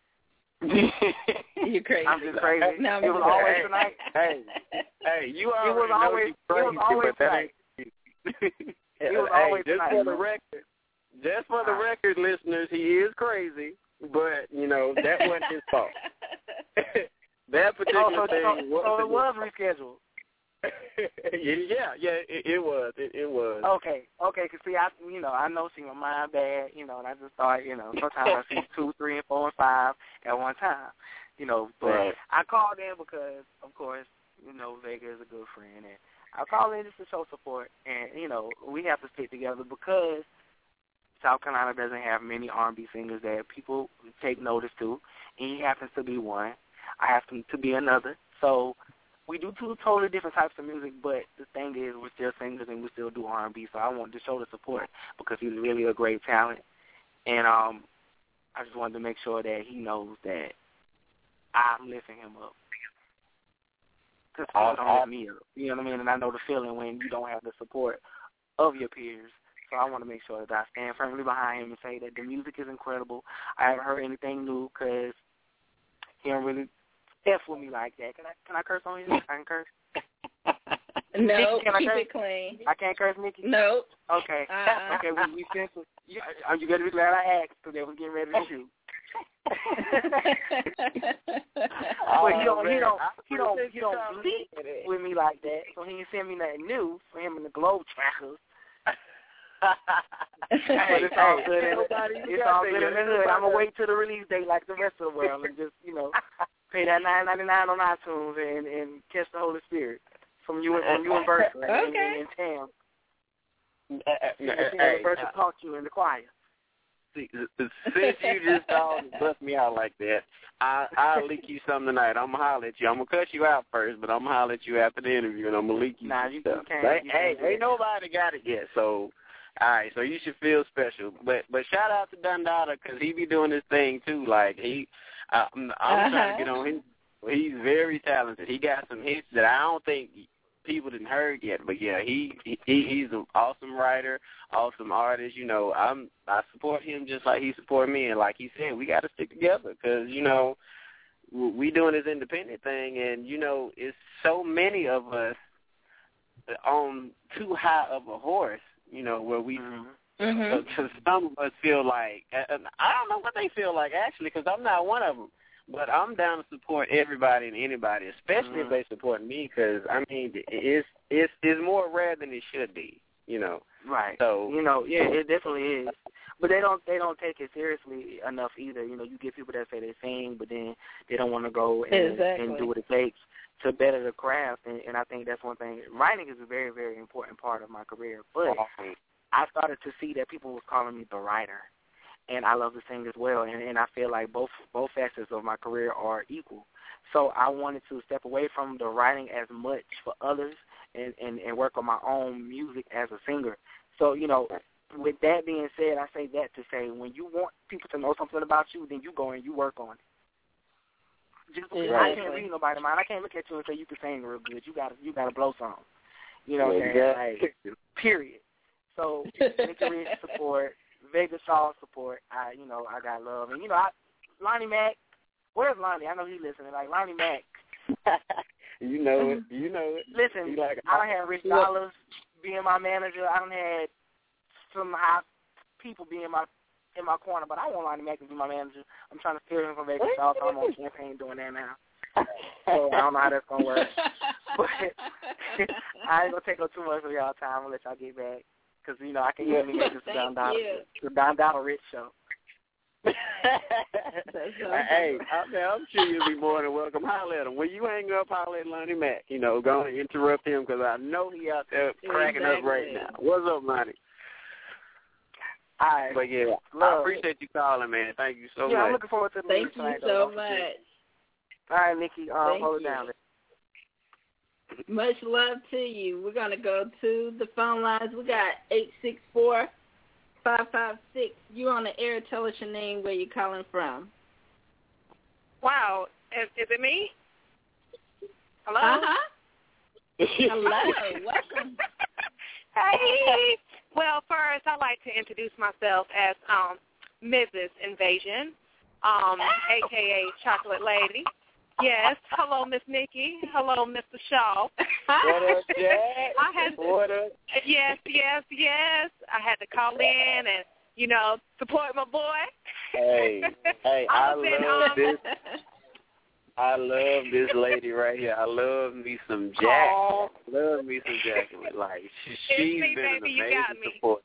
You're crazy. I'm just crazy. No, it was always tonight. Hey, hey, you already it was know always you crazy, it was always but that tonight. ain't- It was hey, always just tonight. for the record, just for the record, listeners, he is crazy, but you know that wasn't his fault. That particular oh, so, thing so, wasn't so it was rescheduled. yeah, yeah, it, it was, it, it was. Okay, okay, cause see, I, you know, I know see my mind bad, you know, and I just thought, you know, sometimes I see two, three, and four, and five at one time, you know. But right. I called in because, of course, you know, Vega is a good friend, and I called in just to show support, and you know, we have to stick together because South Carolina doesn't have many R and B singers that people take notice to, and he happens to be one. I happen to be another, so. We do two totally different types of music, but the thing is we're still singers and we still do R and B, so I wanted to show the support because he's really a great talent. And um, I just wanted to make sure that he knows that I'm lifting him up. Because people don't lift me up, you know what I mean? And I know the feeling when you don't have the support of your peers. So I want to make sure that I stand firmly behind him and say that the music is incredible. I haven't heard anything new because he don't really F with me like that. Can I can I curse on you? I can curse. No, can I keep curse? it clean. I can't curse, Nikki. No. Okay. Uh-uh. Okay. We we sent some. You, are you gonna be glad I asked? Because they was getting ready to shoot. But he don't he don't he don't he don't bleep with me like that. So he ain't send me nothing new for him in the Globe Trackers. But it's all good in the, it's all good in the hood. I'm gonna wait till the release date like the rest of the world and just, you know, pay that nine ninety nine on iTunes and, and catch the Holy Spirit from you and from you and Bertha and, okay. and, and Tam. Hey, and Bertha taught you in the choir. See, since you just all bust me out like that, I I'll leak you something tonight. I'm gonna holler at you. I'm gonna cut you out first, but I'm gonna holler at you after the interview, and I'm gonna leak you. Nah, some you, stuff. you can't. Hey, you hey, can't ain't nobody got it yet, so. All right, so you should feel special, but but shout out to Dundada because he be doing his thing too. Like he, uh, I'm, I'm uh-huh. trying to get on him. He's very talented. He got some hits that I don't think people didn't heard yet. But yeah, he, he he's an awesome writer, awesome artist. You know, I'm I support him just like he support me, and like he said, we got to stick together because you know we doing this independent thing, and you know it's so many of us on too high of a horse. You know, where we, mm-hmm. uh, some of us feel like, uh, I don't know what they feel like, actually, because I'm not one of them. But I'm down to support everybody and anybody, especially mm-hmm. if they support me, because, I mean, it's, it's, it's more rare than it should be, you know. Right. So, you know, yeah, it definitely is. But they don't they don't take it seriously enough either. You know, you get people that say they sing, but then they don't want to go and, exactly. and do what it takes to better the craft, and, and I think that's one thing. Writing is a very, very important part of my career, but I started to see that people was calling me the writer, and I love to sing as well, and, and I feel like both both facets of my career are equal. So I wanted to step away from the writing as much for others and, and, and work on my own music as a singer. So, you know, with that being said, I say that to say when you want people to know something about you, then you go and you work on it. Just because exactly. I can't read nobody's mind. I can't look at you and say you can sing real good. You got you got to blow songs. You know what I'm yeah. saying? Like, period. So Nikki Rich support, Vega Shaw support. I you know I got love, and you know I, Lonnie Mac. Where's Lonnie? I know he's listening. Like Lonnie Mac. you know it. You know it. Listen, like, I don't have Rich Dollars being my manager. I don't had some high people being my. in my corner, but I want Lonnie Mac to be my manager. I'm trying to steer him from Vegas South, so I'm on campaign doing that now. So I don't know how that's going to work. But I ain't going to take up too much of y'all time. I'm going to let y'all get back. Because, you know, I can hear me make this Don Donald, the Don Donald Rich show. Hey, I mean, I'm sure you'll be more than welcome. Holler at him. When you hang up, holler at Lonnie Mac. You know, go and interrupt him because I know he out there cracking exactly. up right now. What's up, Lonnie? All right. But, yeah, Love I appreciate you calling, man. Thank you so yeah, much. Yeah, I'm looking forward to the Thank you tonight, so though. much. All right, Nikki, um, Thank hold it you. down. Much love to you. We're going to go to the phone lines. We got eight six four, five five six. You on the air. Tell us your name, where you're calling from. Wow. Is, is it me? Hello? Uh-huh. Hello, welcome. Hey. Well, first, I'd like to introduce myself as um, Missus Invasion, um, a k a. Chocolate Lady. Yes. Hello, Miss Nikki. Hello, Mister Shaw. What up, Jack? I had to, what up? Yes, yes, yes. I had to call in and, you know, support my boy. Hey, hey, I, I was in, love um, this. I love this lady right here. I love me some Jack. Aww. Love me some Jacqueline. Like she, she's me, been baby, an amazing me. support.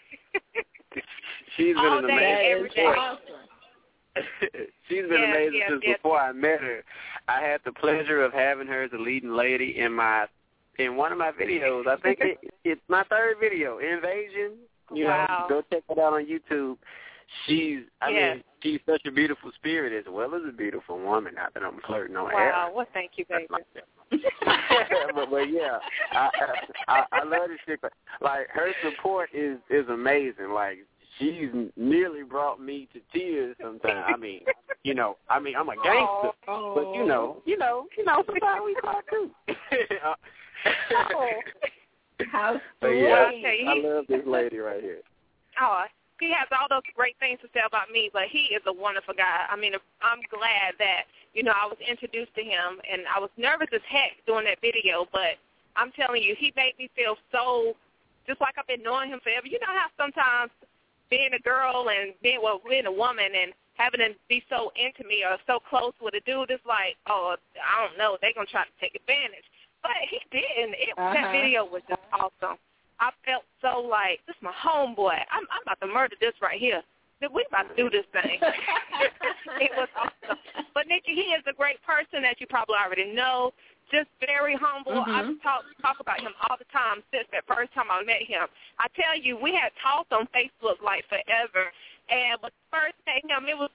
She's been All an day, amazing every day. support. Awesome. She's been yes, amazing yes, since yes. before I met her. I had the pleasure of having her as a leading lady in my in one of my videos. I think it, it's my third video, Invasion. You Wow. know, go check it out on YouTube. She's, I yes. mean, she's such a beautiful spirit as well as a beautiful woman. Not that I'm flirting on air. Wow. Well, thank you, baby. but, but yeah, I, I I love this chick. Like her support is is amazing. Like she's nearly brought me to tears sometimes. I mean, you know, I mean I'm a gangster, oh. but you know, you know, you know, sometimes we cry too. oh. How but sweet. yeah, Well, I'll tell you, I he- love this lady right here. Oh, he has all those great things to say about me, but he is a wonderful guy. I mean, I'm glad that, you know, I was introduced to him, and I was nervous as heck doing that video, but I'm telling you, he made me feel so, just like I've been knowing him forever. You know how sometimes being a girl and being, well, being a woman and having to be so intimate or so close with a dude, it's like, oh, I don't know, they're going to try to take advantage. But he didn't. It, uh-huh. That video was just awesome. I felt so like, this is my homeboy. I'm, I'm about to murder this right here. We about to do this thing. It was awesome. But Nikki, he is a great person that you probably already know. Just very humble. Mm-hmm. I talk talk about him all the time since that first time I met him. I tell you, we had talked on Facebook like forever. And when I first met him, it was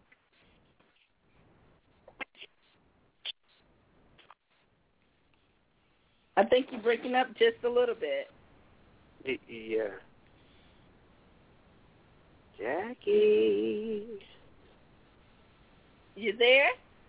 I think you're breaking up just a little bit. Yeah. Jackie. You there?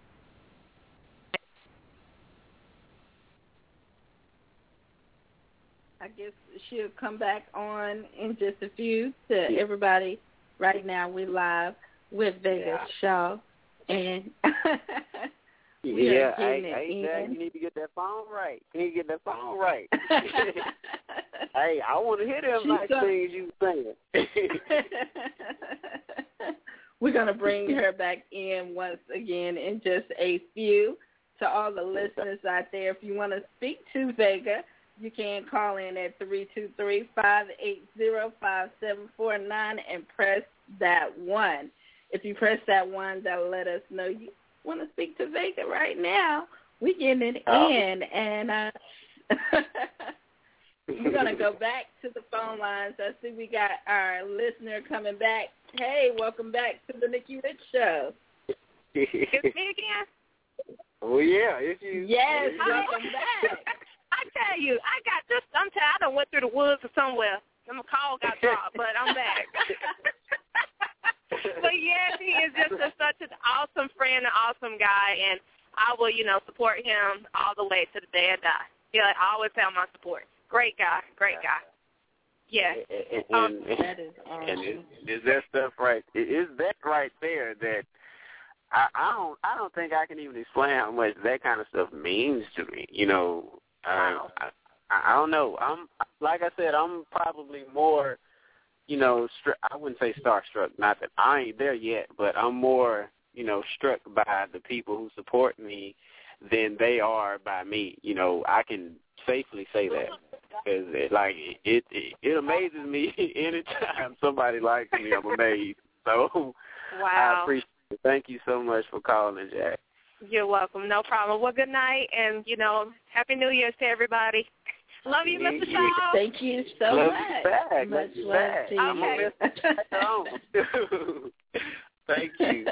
I guess she'll come back on in just a few. To Yeah. everybody, right now we're live with Vegas Yeah. Shaw. And we Yeah, are hey, getting it hey, Jack, in. you need to get that phone right. You need to get that phone right. Hey, I want to hear them She's nice gonna- things you saying. We're going to bring her back in once again in just a few. To all the listeners out there, if you want to speak to Vega, you can call in at three two three, five eight zero, five seven four nine and press that one. If you press that one, that'll let us know you want to speak to Vega right now. We're getting it Oh. in, and uh, we're going to go back to the phone lines. I see we got our listener coming back. Hey, welcome back to the Nikki Rich Show. it's me again. Oh, yeah, it's you. Yes, Oh, yeah. welcome back. I tell you, I got this. I'm tired. I done went through the woods or somewhere. And my call got dropped, but I'm back. But yes, he is just a, such an awesome friend, an awesome guy, and I will, you know, support him all the way to the day I die. Yeah, I always have my support. Great guy, great guy. Yes. And, Um, and, That is awesome. and is, is that stuff right? Is that right there that I, I don't I don't think I can even explain how much that kind of stuff means to me. You know, uh, Wow. I, I don't know. I'm like I said, I'm probably more, you know, str- I wouldn't say starstruck. Not that I ain't there yet, but I'm more, you know, struck by the people who support me than they are by me. You know, I can safely say that because it, like it, it, it amazes me anytime somebody likes me. I'm amazed. So I Wow. appreciate it. Thank you so much for calling, Jack. You're welcome. No problem. Well, good night, and, you know, Happy New Year's to everybody. Love you, Mister Yeah. Shaw. Thank you so Love much. you back. Much Love you love back. to I'm you. gonna Thank you.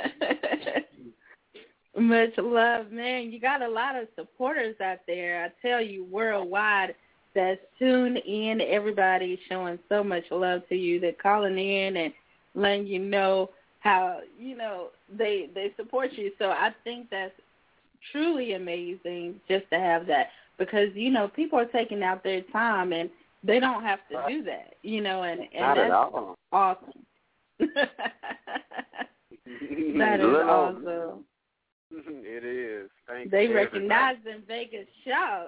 Much love, man. You got a lot of supporters out there, I tell you, worldwide, that's tuned in. Everybody showing so much love to you. They're calling in and letting you know how, you know, they they support you. So I think that's truly amazing just to have that because, you know, people are taking out their time and they don't have to do that, you know, and, and Not that's at all. awesome. That is awesome. It is. Thank they you. recognize in Vegas show.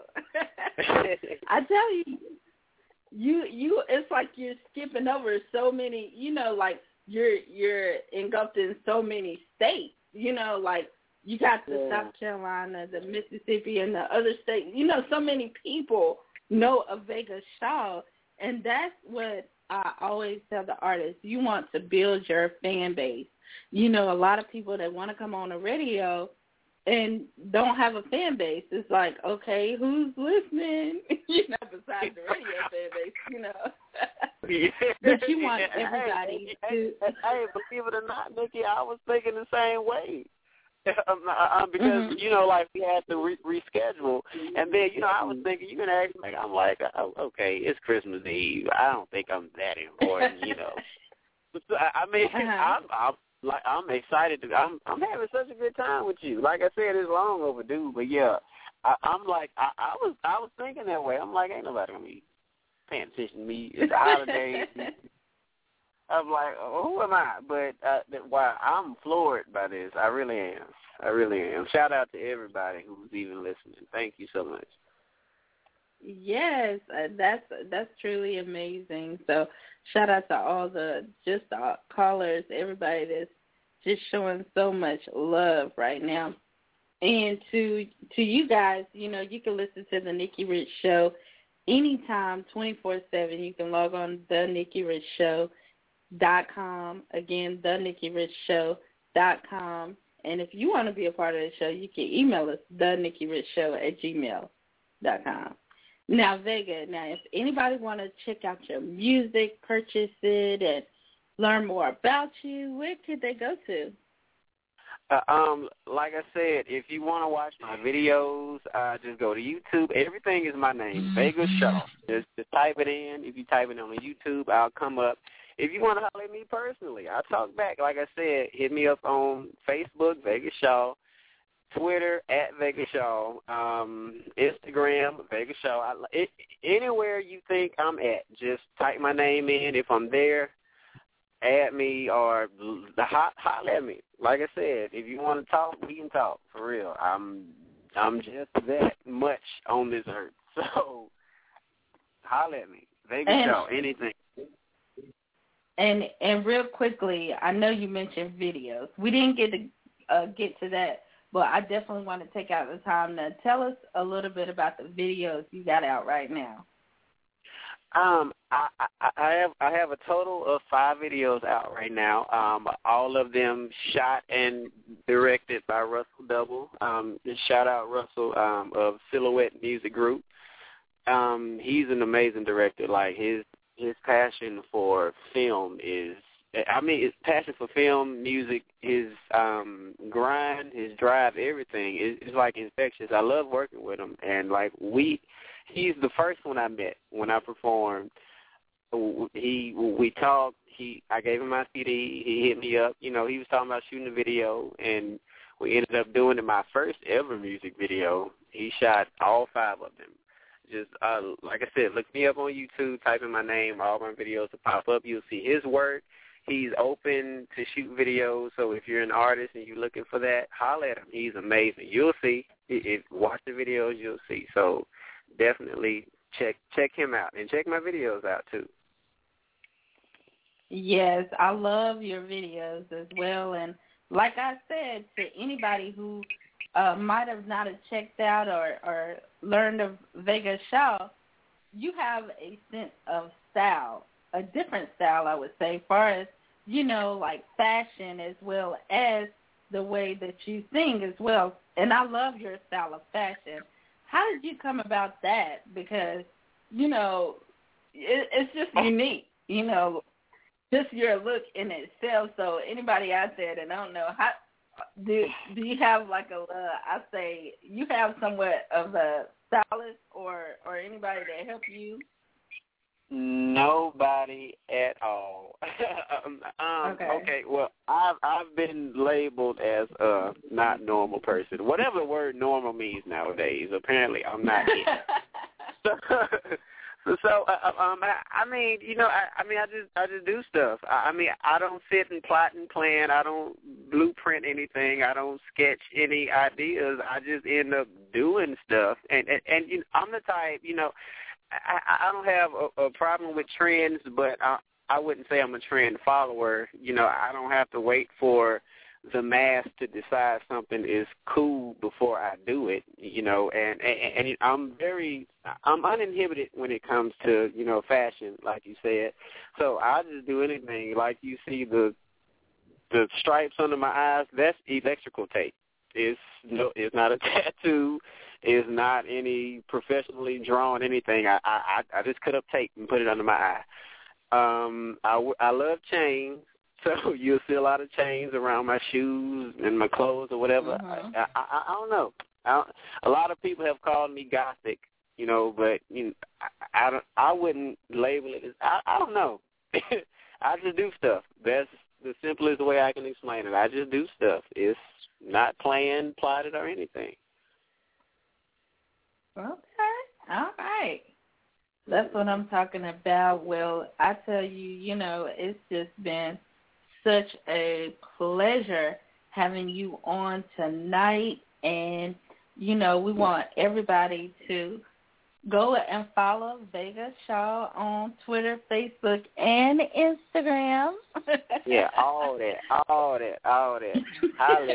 I tell you, you you it's like you're skipping over so many, you know, like you're you're engulfed in so many states, you know, like you got the yeah. South Carolina, the Mississippi, and the other states. You know, so many people know of Vegas Shaw, and that's what I always tell the artists. You want to build your fan base. You know, a lot of people that want to come on the radio and don't have a fan base. It's like, okay, who's listening? You know, besides the radio fan base, you know. But you want everybody hey, to. Hey, hey, believe it or not, Nikki, I was thinking the same way. um, um, because, mm-hmm. you know, like we had to re- reschedule. And then, you know, I was thinking, you're going to ask me, I'm like, oh, okay, it's Christmas Eve. I don't think I'm that important, you know. I mean, uh-huh. I'm, I'm like I'm excited to. I'm I'm having such a good time with you. Like I said, it's long overdue, but yeah, I, I'm like I, I was I was thinking that way. I'm like, ain't nobody gonna be paying attention to me. It's the holidays. I'm like, oh, who am I? But uh, wow, I'm floored by this. I really am. I really am. Shout out to everybody who's even listening. Thank you so much. Yes, uh, that's that's truly amazing. So shout out to all the just the callers, everybody that's just showing so much love right now. And to to you guys, you know, you can listen to the Nikki Rich Show anytime, twenty-four seven. You can log on to the nikki rich show dot com. Again, the nikki rich show dot com. And if you want to be a part of the show, you can email us, the nikki rich show at gmail dot com. Now, Vega, now if anybody want to check out your music, purchase it, and learn more about you, where could they go to? Uh, um, like I said, if you want to watch my videos, uh, just go to YouTube. Everything is my name, Vega Shaw. Just, just type it in. If you type it on YouTube, I'll come up. If you want to holler at me personally, I'll talk back. Like I said, hit me up on Facebook, Vega Shaw. Twitter, at Vega Shaw, um, Instagram, Vega Shaw. I, it, anywhere you think I'm at, just type my name in. If I'm there, add me or the hot holler at me. Like I said, if you want to talk, we can talk for real. I'm I'm just that much on this earth. So holler at me, Vega and, Shaw, anything. And and real quickly, I know you mentioned videos. We didn't get to uh, get to that. But I definitely want to take out the time to tell us a little bit about the videos you got out right now. Um, I, I, I have I have a total of five videos out right now. Um, all of them shot and directed by Russell Double. Um, shout out Russell um, of Silhouette Music Group. Um, he's an amazing director. Like his his passion for film is. I mean, his passion for film, music, his um, grind, his drive, everything is, is like infectious. I love working with him, and like we, he's the first one I met when I performed. He, we talked. He, I gave him my C D. He hit me up. You know, he was talking about shooting a video, and we ended up doing my first ever music video. He shot all five of them. Just uh, like I said, look me up on YouTube. Type in my name. All my videos will pop up. You'll see his work. He's open to shoot videos, so if you're an artist and you're looking for that, holler at him. He's amazing. You'll see. If watch the videos, you'll see. So definitely check check him out and check my videos out too. Yes, I love your videos as well. And like I said, to anybody who uh, might have not have checked out or, or learned of Vega Shaw, you have a sense of style. A different style, I would say, as far as, you know, like fashion as well as the way that you sing as well. And I love your style of fashion. How did you come about that? Because, you know, it, it's just unique, you know, just your look in itself. So anybody out there that don't know, how do, do you have like a, uh, I say, you have somewhat of a stylist or, or anybody that help you Nobody at all. um, okay. okay. Well, I've I've been labeled as a not normal person. Whatever the word normal means nowadays. Apparently, I'm not it. so, so, so uh, um, I, I mean, you know, I, I mean, I just I just do stuff. I, I mean, I don't sit and plot and plan. I don't blueprint anything. I don't sketch any ideas. I just end up doing stuff. And and, and you know, I'm the type, you know. I, I don't have a, a problem with trends, but I, I wouldn't say I'm a trend follower. You know, I don't have to wait for the mass to decide something is cool before I do it. You know, and, and, and I'm very, I'm uninhibited when it comes to, you know, fashion, like you said. So I just do anything. Like you see the the stripes under my eyes, that's electrical tape. It's no, it's not a tattoo. It's not any professionally drawn anything. I, I I just cut up tape and put it under my eye. Um, I, I love chains, so you'll see a lot of chains around my shoes and my clothes or whatever. Mm-hmm. I, I, I don't know. I don't, a lot of people have called me gothic, you know, but you know, I I, don't, I wouldn't label it as I, I don't know. I just do stuff. That's the simplest way I can explain it. I just do stuff. It's not planned, plotted, or anything. Okay. All right. That's what I'm talking about. Well, I tell you, you know, it's just been such a pleasure having you on tonight. And, you know, we want everybody to go and follow Vega Shaw on Twitter, Facebook, and Instagram. Yeah, all that, all that, all that. Holla.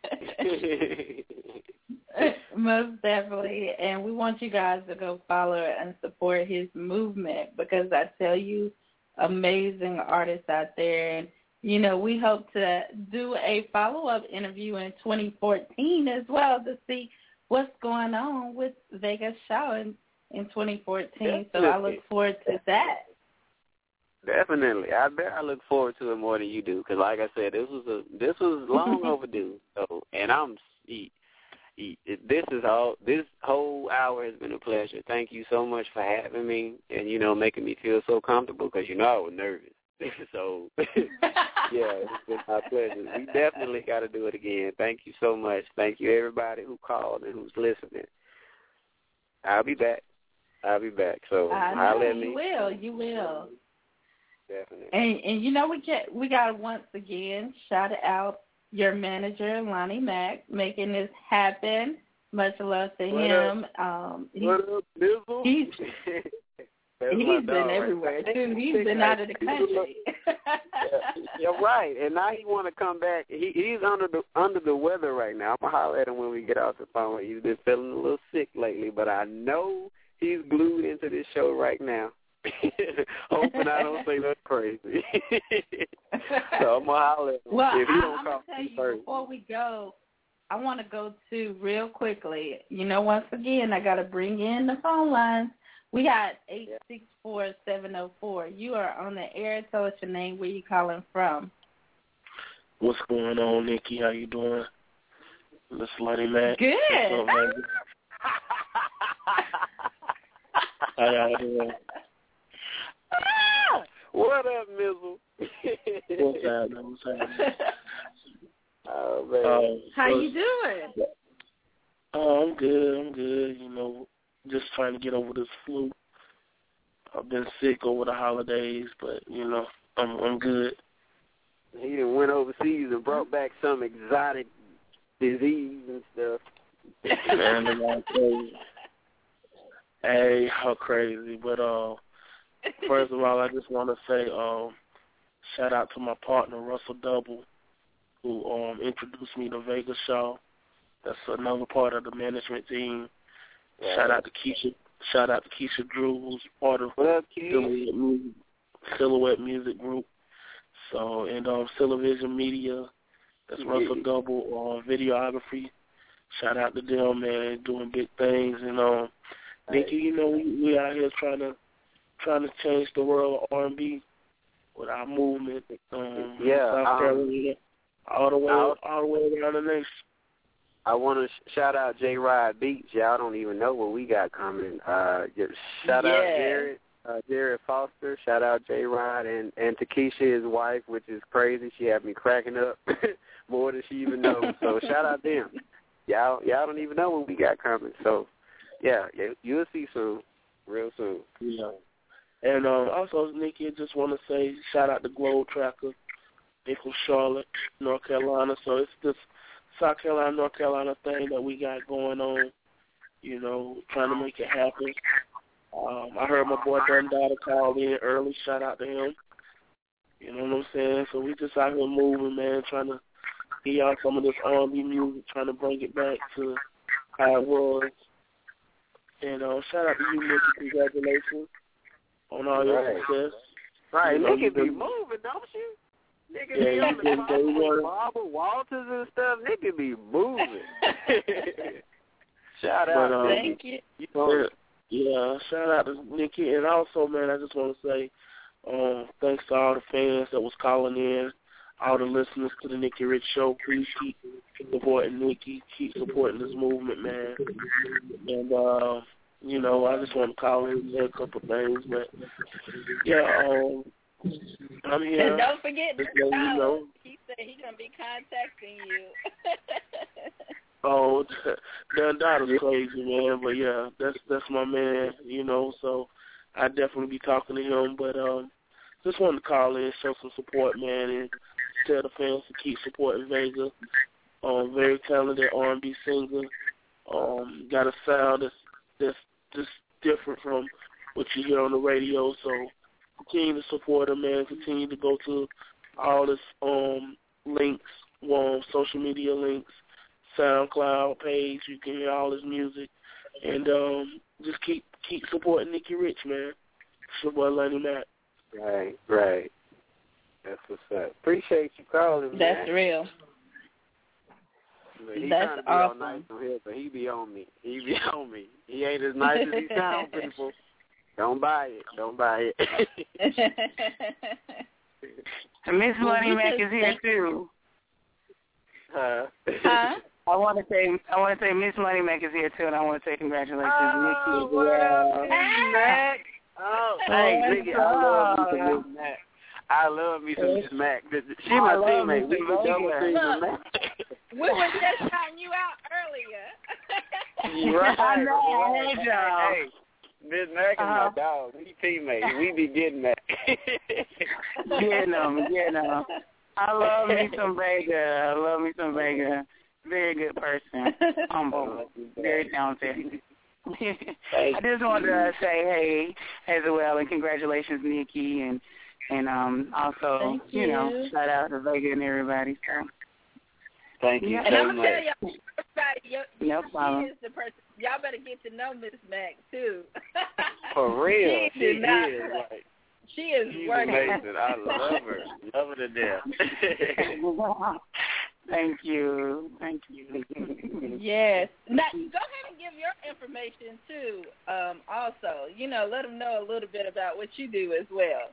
Most definitely. And we want you guys to go follow and support his movement because I tell you, amazing artists out there. And, you know, we hope to do a follow-up interview in twenty fourteen as well to see what's going on with Vega Shaw in, in twenty fourteen. Definitely. So I look forward to that. Definitely. I bet I look forward to it more than you do because, like I said, this was a this was long overdue. So, and I'm this is all. This whole hour has been a pleasure. Thank you so much for having me and you know making me feel so comfortable because you know I was nervous. So yeah, it's been my pleasure. We definitely got to do it again. Thank you so much. Thank you everybody who called and who's listening. I'll be back. I'll be back. So I know holler at you me. will. You will. Definitely. And and you know we get we got to once again shout out your manager Lonnie Mack making this happen. Much love to what him. Up? Um, he, what up, Bizzle? He's he's been everywhere right too. He's been out of the country. yeah, you're right. And now he want to come back. He he's under the under the weather right now. I'm gonna holler at him when we get off the phone. He's been feeling a little sick lately, but I know he's glued into this show right now. Hoping I don't say nothing crazy. So I'm gonna holler. Well, if I, you don't I'm call gonna tell you first. before we go. I want to go to real quickly. You know, once again, I got to bring in the phone lines. We got eight six four, seven zero four. You are on the air. Tell us your name, where you calling from. What's going on, Nikki? How you doing? Miss Lonnie Mack. Good. How y'all doing? What up, Mizzle? What's happening? What's happening? Oh, man. Um, How was, you doing? Oh, I'm good. I'm good. You know, just trying to get over this flu. I've been sick over the holidays, but you know, I'm I'm good. He done went overseas and brought back some exotic disease and stuff. Man, I'm crazy. Hey, how crazy! But uh, first of all, I just want to say um, shout out to my partner Russell Double, who um introduced me to Vega Shaw. That's another part of the management team. Yeah. Shout out to Keisha. Shout out to Keisha Drew, who's part of what up, Silhouette Music, Silhouette Music Group. So and um, Silhouette Media. That's yeah. Russell Double on uh, videography. Shout out to them, man, doing big things. And um, Nikki, you know, we, we out here trying to trying to change the world of R and B with our movement. Um, yeah, South um, Carolina. All the way, I'll, all the way around the nation. I want to sh- shout out J. Rod Beats. Y'all don't even know what we got coming. Uh, shout yeah. out Jared. uh, Jared Foster. Shout out J Rod and and Takesha, his wife, which is crazy. She had me cracking up more than she even knows. So shout out them. Y'all y'all don't even know what we got coming. So yeah, you'll see soon, real soon. Yeah. And um, also, Nikki, I just want to say shout out to Globe Tracker. They're from Charlotte, North Carolina. So it's this South Carolina, North Carolina thing that we got going on, you know, trying to make it happen. Um, I heard my boy Dundada call in early. Shout out to him. You know what I'm saying? So we just out here moving, man, trying to get y'all some of this R and B music, trying to bring it back to how it was. And uh, shout out to you, Nikki. Congratulations on all your right. success. Right, you know, Nikki be been, moving, don't you? Nikki yeah, be on the phone with one. Barbara Walters and stuff. Nikki be moving. Shout out, but, um, thank you. you know, yeah, yeah, shout out to Nikki. And also, man, I just want to say um, thanks to all the fans that was calling in, all the listeners to the Nikki Rich Show. Please keep supporting Nikki. Keep supporting this movement, man. And, uh, you know, I just want to call in and say a couple of things. But, yeah, um, I'm here. And don't forget, just letting you know. He said he's going to be contacting you. Oh, Dundada's crazy, man. But, yeah, that's that's my man, you know. So I definitely be talking to him. But um, just wanted to call in, show some support, man, and tell the fans to keep supporting Vega. Um, very talented R and B singer. Um, got a sound that's that's just different from what you hear on the radio. So continue to support him, man. Continue to go to all his um links, um, social media links, SoundCloud page. You can hear all his music, and um, just keep keep supporting Nikki Rich, man. It's your boy Lenny Mac. Right, right. That's what's up. Appreciate you calling, man. That's real. He That's trying to be awesome. all nice on here, but he be on me. He be on me. He ain't as nice as he sound, people. Don't buy it. Don't buy it. Miss Money Mac is here too. Huh? Huh? I want to say, I want to say, Miss Money Mac is here too, and I want to say congratulations, Oh, Nikki. what Yeah. up, Miss Mac? Oh, hey, Nikki, I love me some Miss Mac. I love me some Miss Mac. She my teammate. We were double team Miss Mac. We were just shouting you out earlier. Right. I know, I right. heard y'all. Hey, Miss Mac is Uh-huh. my dog. We teammates. We be getting that. Getting them, getting them. I love me some Vega. I love me some Vega. Very good person. Humble. Very talented. I just wanted to say hey as well, and congratulations, Nikki, and and um also Thank you. you. know shout out to Vega and everybody. So Thank you Yeah. And so I'm going much. to tell y'all, everybody, your, No she problem. is the person. Y'all better get to know Miss Mac, too. For real, She she did not is like She is she's working. amazing. I love her, love her to death. Thank you, thank you. Yes. Now, go ahead and give your information, too, um, also. You know, let them know a little bit about what you do as well.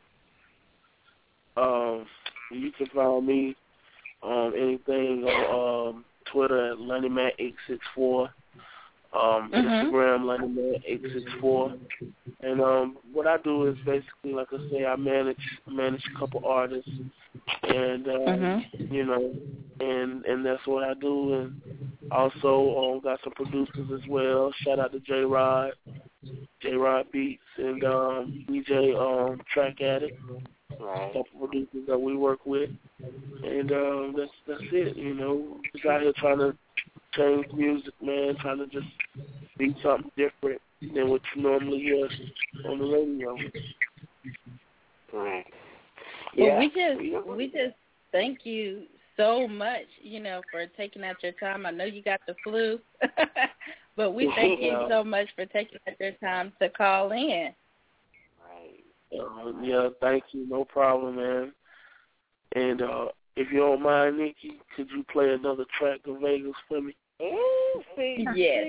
Um, you can find me on anything on um, Twitter at Lenny Mac eight six four, um, Mhm. Instagram Lenny Mac eight six four, and um, what I do is basically, like I say, I manage manage a couple artists, and um, Mhm. you know, and and that's what I do, and also um, got some producers as well. Shout out to J Rod, J Rod Beats, and um, D J um, Track Addict. Right. Couple producers that we work with, and um, that's that's it. You know, just out here trying to change music, man. Trying to just be something different than what you normally hear on the radio. Right. Well, Yeah. we just we just thank you so much, you know, for taking out your time. I know you got the flu, but we thank you Yeah. so much for taking out your time to call in. Uh, yeah, thank you. No problem, man. And uh, if you don't mind, Nikki, could you play another track of Vegas for me? Ooh, see, Yes.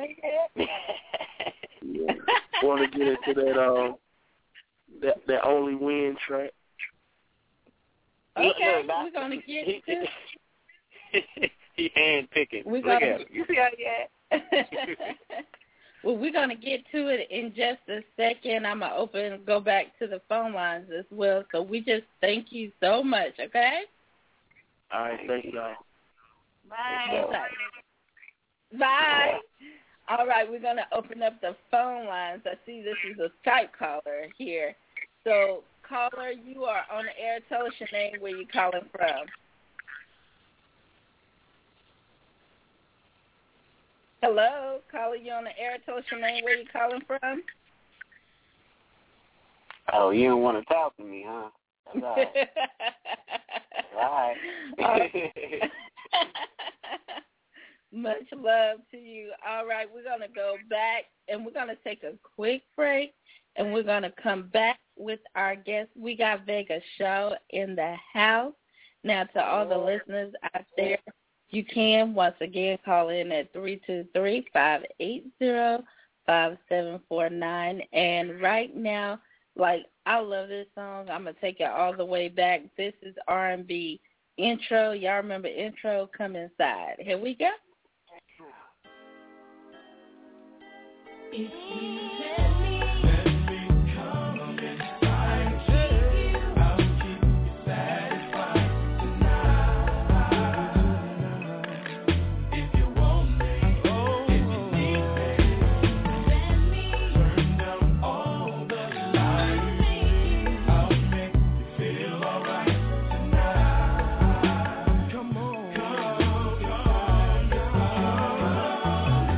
Yeah. Want to get into that um that that only win track. Okay, Look, look, we're gonna get he, to. he hand picking. We're Look gonna. at him. You see how he had? Well, we're going to get to it in just a second. I'm going to open, go back to the phone lines as well. So we just thank you so much, okay? All right, thank y'all. Bye. Bye. Bye. All right, we're going to open up the phone lines. I see this is a Skype caller here. So, caller, you are on the air. Tell us your name, where you're calling from. Hello, caller, you on the air. Tell us your name, where you're calling from. Oh, you don't want to talk to me, huh? That's all right. All right. Much love to you. All right, we're going to go back, and we're going to take a quick break, and we're going to come back with our guest. We got Vega Show in the house. Now, to all the listeners out there, you can, once again, call in at three two three, five eight zero, five seven four nine. And right now, like, I love this song. I'm going to take it all the way back. This is R and B Intro. Y'all remember Intro? Come Inside. Here we go. If you let me, let me come inside, keep you, I'll keep you satisfied tonight. If you want me, oh, if you need me, let me turn down all the lights. I'll make you feel alright tonight. Come on, come on, come on, come on.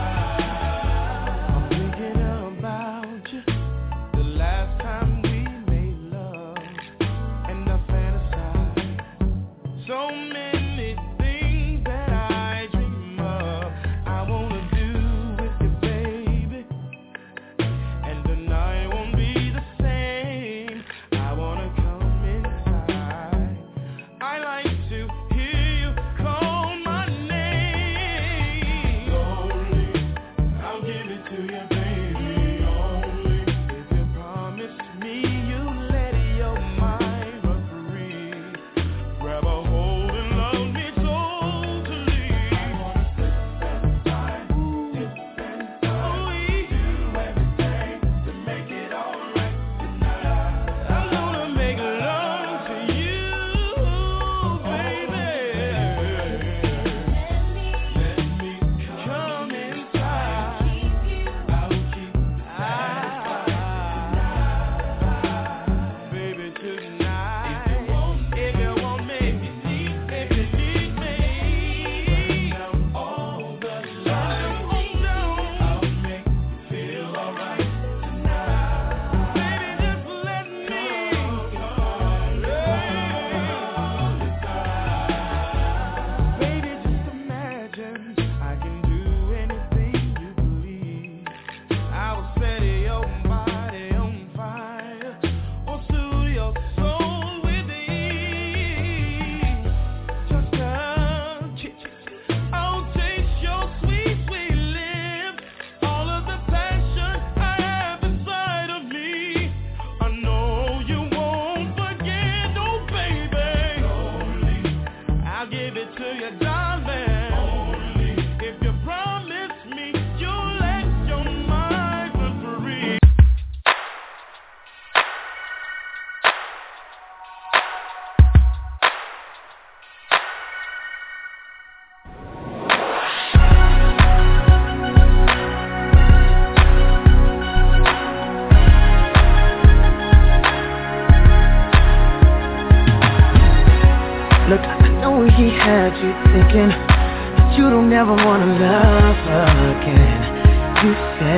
had you thinking that you don't ever wanna love again. You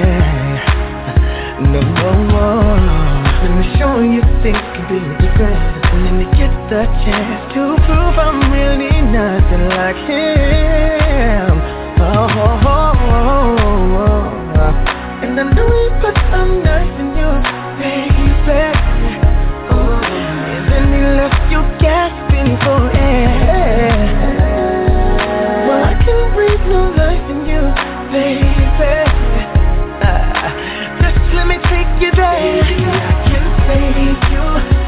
say, no, no, no, no. Let me show you things can be different. And then you get the chance to prove I'm really nothing like him. Oh, oh, oh, oh, oh. And I know he put some nerve in you, baby. Oh, and then he left you gasping for air. Well, I can breathe no life in you, baby. uh, Just let me take you there. Baby, I can save you,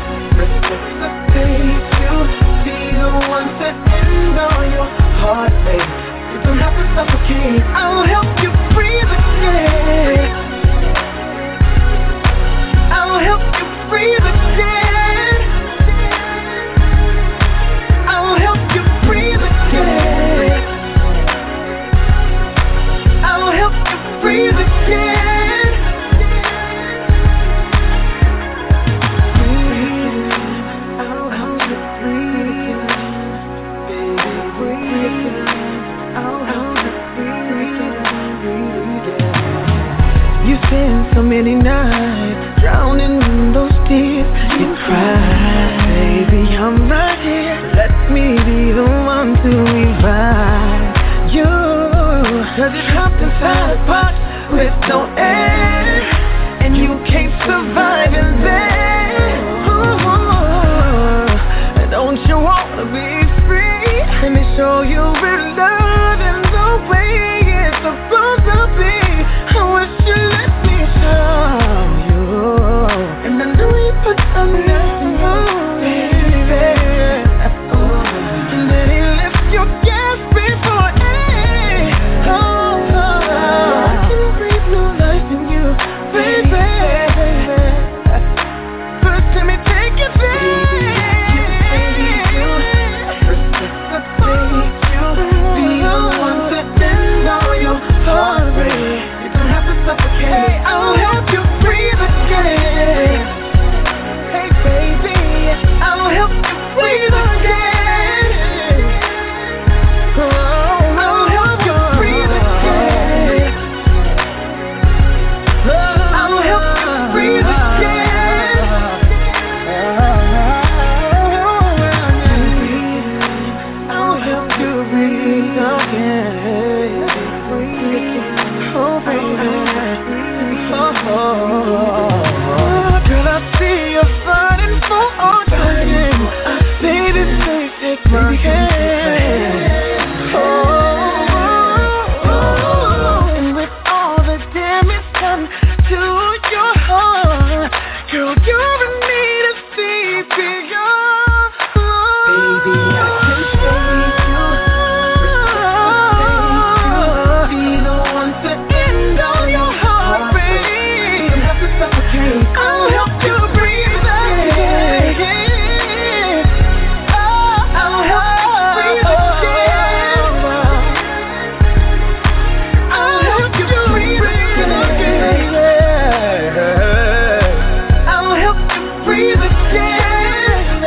resuscitate you, be the one to end all your heartache. You don't have to suffocate, so many nights, drowning in those tears. You cry, baby, I'm right here. Let me be the one to revive you. Cause you're trapped inside a box with no air, and you can't survive in there. Ooh, don't you wanna be free? Let me show you real love in the way it's supposed to be. I wish you let me show you. And I know you put some love in you, baby. And then he lifts your gas before air. Oh, oh, oh. I can breathe new life in you, baby. First let me take you there. Hey, I'll help you breathe again. Hey, baby, I'll help you breathe again. Oh, I'll help you breathe again. I'll help you breathe again. I'll help you breathe again. Oh, baby. Oh, girl, I see you're fighting for all time. Baby, please take my hand. Oh, and with all the damage done to your heart, girl, you need to see beyond. Baby, I can save you. Be the one to end all your heartbreak. I'll help you breathe again. Oh, I'll help you breathe again. I'll help you breathe again. I'll help you breathe again.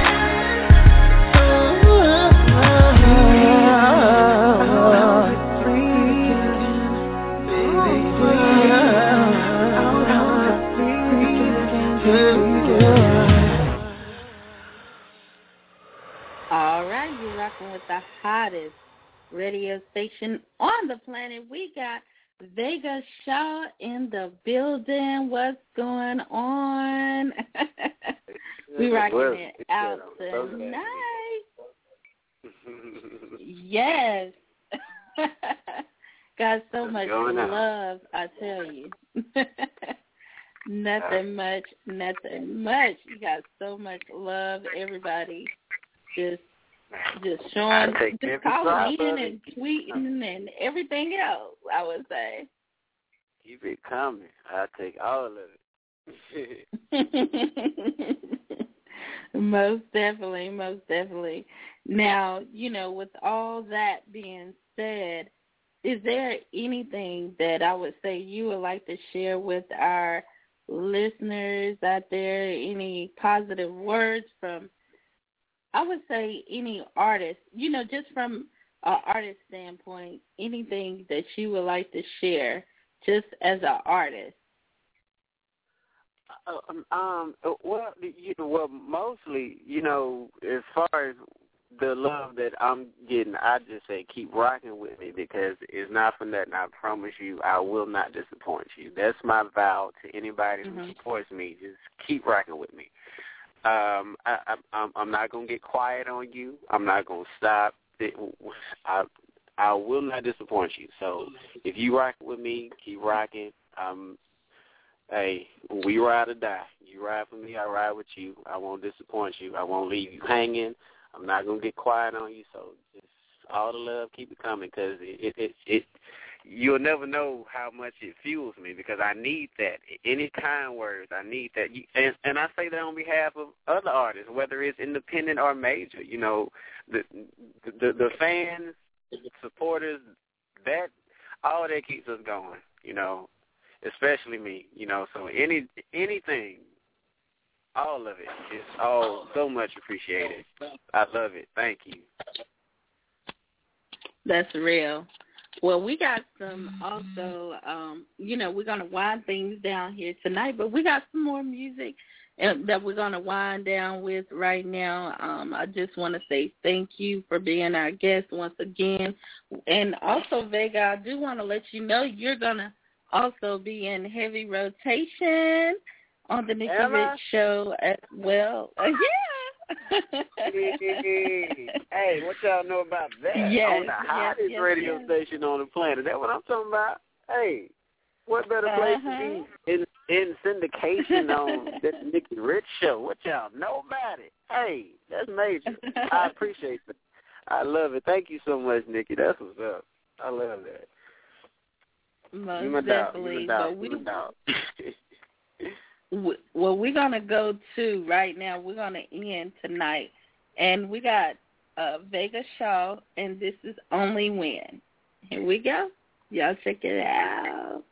All right, you're rocking with the hottest radio station on the planet. We got Vega Shaw in the building. What's going on? We rocking Well, it out tonight. Yes. Got so much love, I tell you. Nothing much, nothing much. You got so much love, everybody. Just just showing, just calling in and tweeting and everything else, I would say. Keep it coming. I'll take all of it. Most definitely, most definitely. Now, you know, with all that being said, is there anything that I would say you would like to share with our listeners out there? Any positive words from, I would say, any artist, you know, just from an artist standpoint, anything that you would like to share just as an artist? Um, um, well, you know, well, mostly, you know, as far as the love that I'm getting, I just say keep rocking with me, because it's not for nothing. I promise you, I will not disappoint you. That's my vow to anybody mm-hmm. who supports me. Just keep rocking with me. Um, I, I, I'm, I'm not gonna get quiet on you. I'm not gonna stop. I, I will not disappoint you. So if you rock with me, keep rocking. Um, hey, we ride or die. You ride for me, I ride with you. I won't disappoint you. I won't leave you hanging. I'm not gonna get quiet on you. So just all the love, keep it coming, because it, it, it, it, you'll never know how much it fuels me, because I need that. Any kind words, I need that. And, and I say that on behalf of other artists, whether it's independent or major. You know, the the, the fans, the supporters, that all that keeps us going. You know, especially me. You know, so any anything. All of it. It's all so much appreciated. I love it. Thank you. That's real. Well, we got some also, um, you know, we're going to wind things down here tonight, but we got some more music that we're going to wind down with right now. Um, I just want to say thank you for being our guest once again. And also, Vega, I do want to let you know you're going to also be in heavy rotation on the Nikki Emma? Rich Show as well. Uh, yeah. Hey, what y'all know about that? Yes, on the yes, hottest yes, radio yes. station on the planet. That's what I'm talking about. Hey, what better place uh-huh. to be in, in syndication on this Nikki Rich Show? What y'all know about it? Hey, that's major. I appreciate it. I love it. Thank you so much, Nikki. That's what's up. I love that. Most you my definitely. dog. But You my dog. we, well, we're going to go to right now. We're going to end tonight. And we got uh, Vega Shaw, and this is Only When. Here we go. Y'all check it out.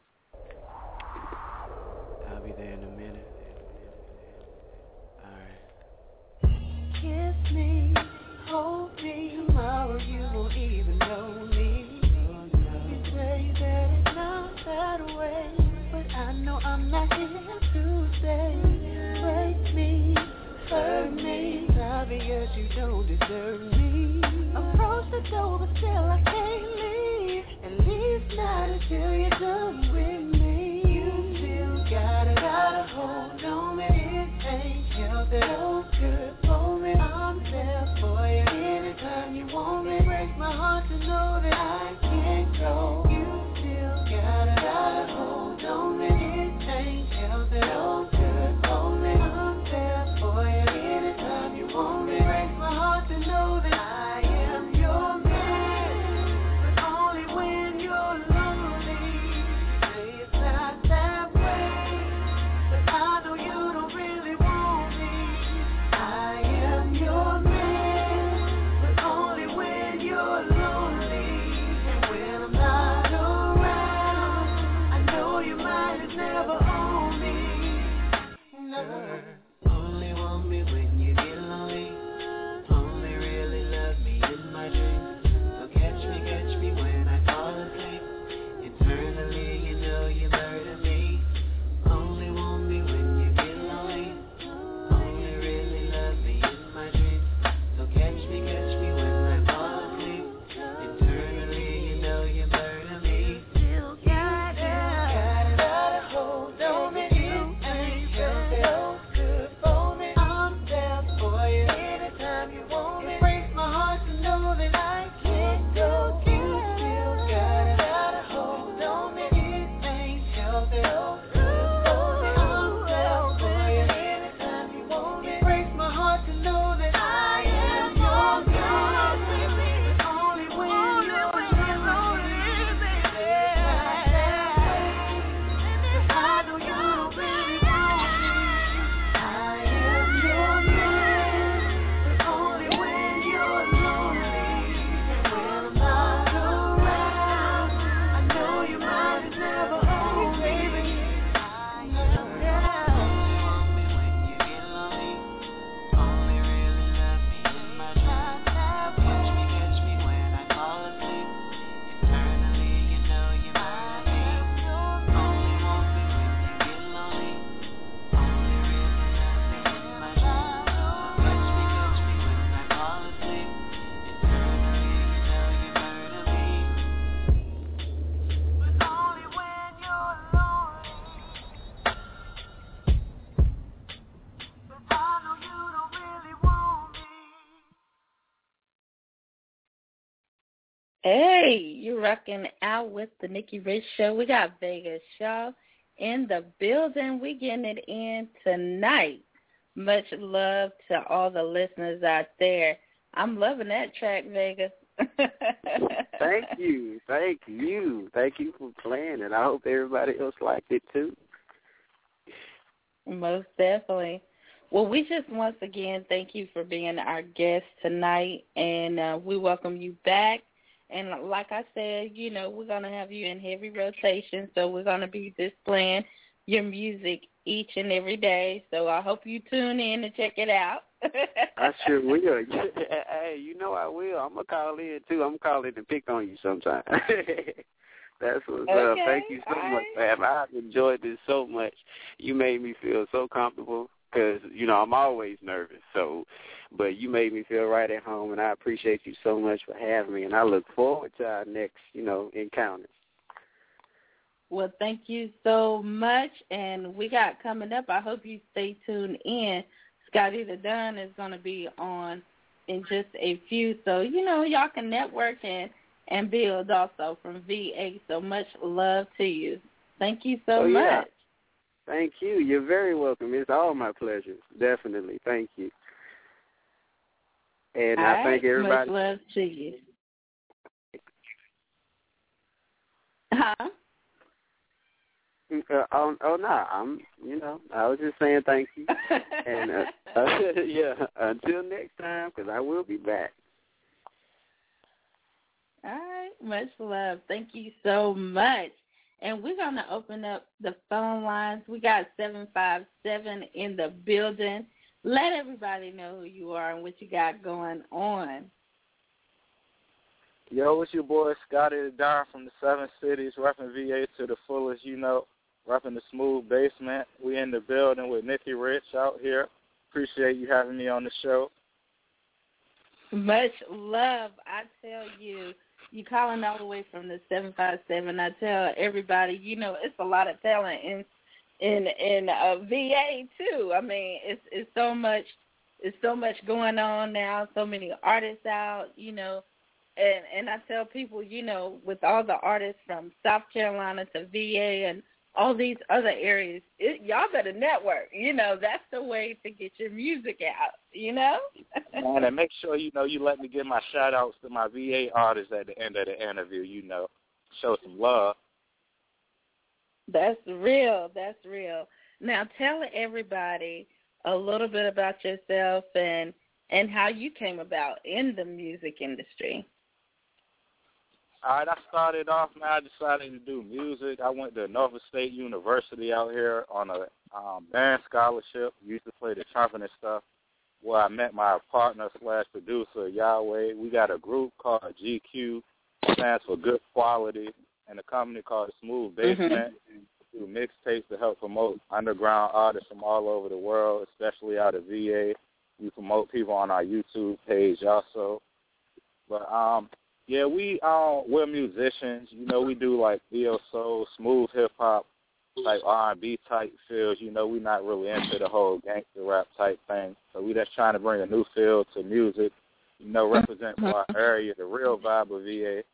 I'll be there in a minute. All right. Kiss me, hold me, tomorrow you won't even know me. You say that it's not that way, but I know I'm not here to stay. Break me, hurt me, it's obvious you don't deserve me. Approach the door, but still I can't leave. At least not until you're done with me. You still gotta, gotta hold on, and it ain't healthy. No good for me. I'm there for you anytime you want me. Break my heart to know that I can't go. You still gotta, gotta hold on, and it ain't healthy. No good for me. I'm there for you anytime you want me. Break my heart to know that I am your man, but only when you're lonely. Say it's not that way, but I know you don't really want me. I am your man, but only when you're lonely. And when I'm not around, I know your mind is never on me. No. Only want me when you get lonely. Only really love me in my dreams. So catch me, catch me when I fall asleep. Eternally, you know you murder me. Only want me when you get lonely. Only really love me in my dreams. So catch me, catch me when I fall asleep. Eternally, you know you murder me. Still got it, gotta hold on, and you ain't so good for me. I'm there for you anytime you want me. It breaks my heart to know that I can't go. You still got it, gotta hold on, and it ain't healthy. No good for me. I'm there for you anytime you want me. It breaks my heart to know that I am your God, but only when you're lonely, baby. I know you don't really want me. I am your man, but only when you're lonely. And when I'm not around, I know your mind is never on me. Only want me when you get lonely. Only really love me in my dreams. Catch me, catch me when I fall asleep. Eternally, you know you murder me. Only want me when you get lonely. Only really love me in my dreams. So catch me, catch me when I fall asleep. Eternally, you know you murder me. But only when you're lonely. But I know you don't really want me. Hey, you're rocking out with the Nikki Rich Show. We got Vega Shaw in the building. We getting it in tonight. Much love to all the listeners out there. I'm loving that track, Vega. Thank you. Thank you. Thank you for playing it. I hope everybody else liked it, too. Most definitely. Well, we just once again thank you for being our guest tonight, and uh, we welcome you back. And like I said, you know, we're going to have you in heavy rotation, so we're going to be displaying your music each and every day. So I hope you tune in and check it out. I sure will. Hey, you know I will. I'm going to call in, too. I'm calling to pick on you sometime. That's what's okay. up. Thank you so All much, right. man. I've enjoyed this so much. You made me feel so comfortable because, you know, I'm always nervous. So, but you made me feel right at home, and I appreciate you so much for having me, and I look forward to our next, you know, encounter. Well, thank you so much, and we got coming up. I hope you stay tuned in. Scotty the Don is going to be on in just a few, so, you know, y'all can network and, and build also from V A. So much love to you. Thank you so oh, much. Yeah. Thank you. You're very welcome. It's all my pleasure. Definitely. Thank you. And all I right. thank everybody. Much love to you. Huh? Uh, oh, oh no, I'm, you know, I was just saying thank you. and, uh, uh, yeah, until next time, because I will be back. All right, much love. Thank you so much. And we're going to open up the phone lines. We got seven five seven in the building. Let everybody know who you are and what you got going on. Yo, it's your boy Scotty the Don from the Seven Cities, repping V A to the fullest, you know, repping the Smooth Basement. We in the building with Nikki Rich out here. Appreciate you having me on the show. Much love. I tell you, you calling all the way from the seven five seven. I tell everybody, you know, it's a lot of talent in in in uh, V A too. I mean, it's it's so much it's so much going on now. So many artists out, you know, and and I tell people, you know, with all the artists from South Carolina to V A and all these other areas, it, y'all better network. You know, that's the way to get your music out, you know? Man, and make sure, you know, you let me give my shout-outs to my V A artists at the end of the interview, you know. Show some love. That's real. That's real. Now, tell everybody a little bit about yourself and, and how you came about in the music industry. All right, I started off, man, I decided to do music. I went to Norfolk State University out here on a um, band scholarship. Used to play the trumpet and stuff, where I met my partner slash producer, Yahweh. We got a group called G Q, stands for Good Quality, and a company called Smooth Basement. Mm-hmm. We do mixtapes to help promote underground artists from all over the world, especially out of V A. We promote people on our YouTube page also. But, um... Yeah, we um we're musicians. You know, we do like neo soul, smooth hip hop, like R and B type feels. You know, we're not really into the whole gangster rap type thing. So we just trying to bring a new feel to music. You know, represent for our area, the real vibe of V A.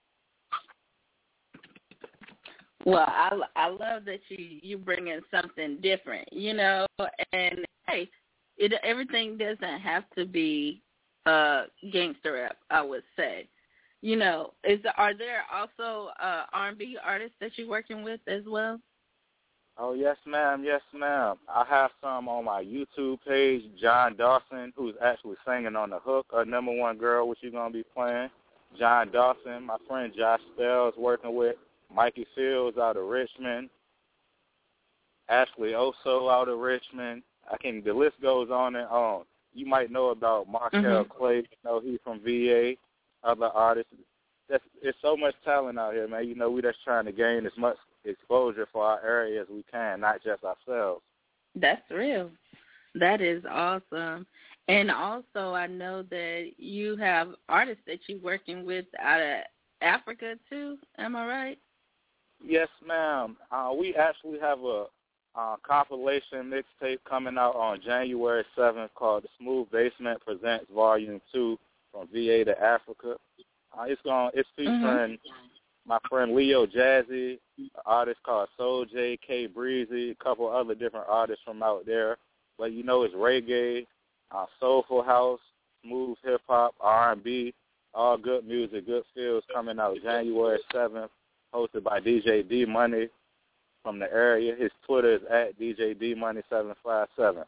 Well, I, I love that you you bring in something different. You know, and hey, it everything doesn't have to be uh gangster rap, I would say. You know, is are there also uh, R and B artists that you're working with as well? Oh, yes, ma'am. Yes, ma'am. I have some on my YouTube page, John Dawson, who's actually singing on the hook, a number one girl, which you're going to be playing. John Dawson, my friend Josh Stells working with, Mikey Fields out of Richmond, Ashley Oso out of Richmond. I can. The list goes on and on. You might know about Markel mm-hmm. Clay. You know, he's from V A. Other artists. There's, there's so much talent out here, man. You know, we're just trying to gain as much exposure for our area as we can, not just ourselves. That's real. That is awesome. And also, I know that you have artists that you're working with out of Africa, too. Am I right? Yes, ma'am. Uh, we actually have a uh, compilation mixtape coming out on January seventh called The Smooth Basement Presents Volume two. From V A to Africa. Uh, it's going. It's featuring mm-hmm. my friend Leo Jazzy, an artist called Soul J, K Breezy, a couple other different artists from out there. But, you know, it's reggae, uh, soulful house, smooth hip-hop, R and B, all good music, good feels coming out January seventh, hosted by D J D Money from the area. His Twitter is at D J D Money seven five seven.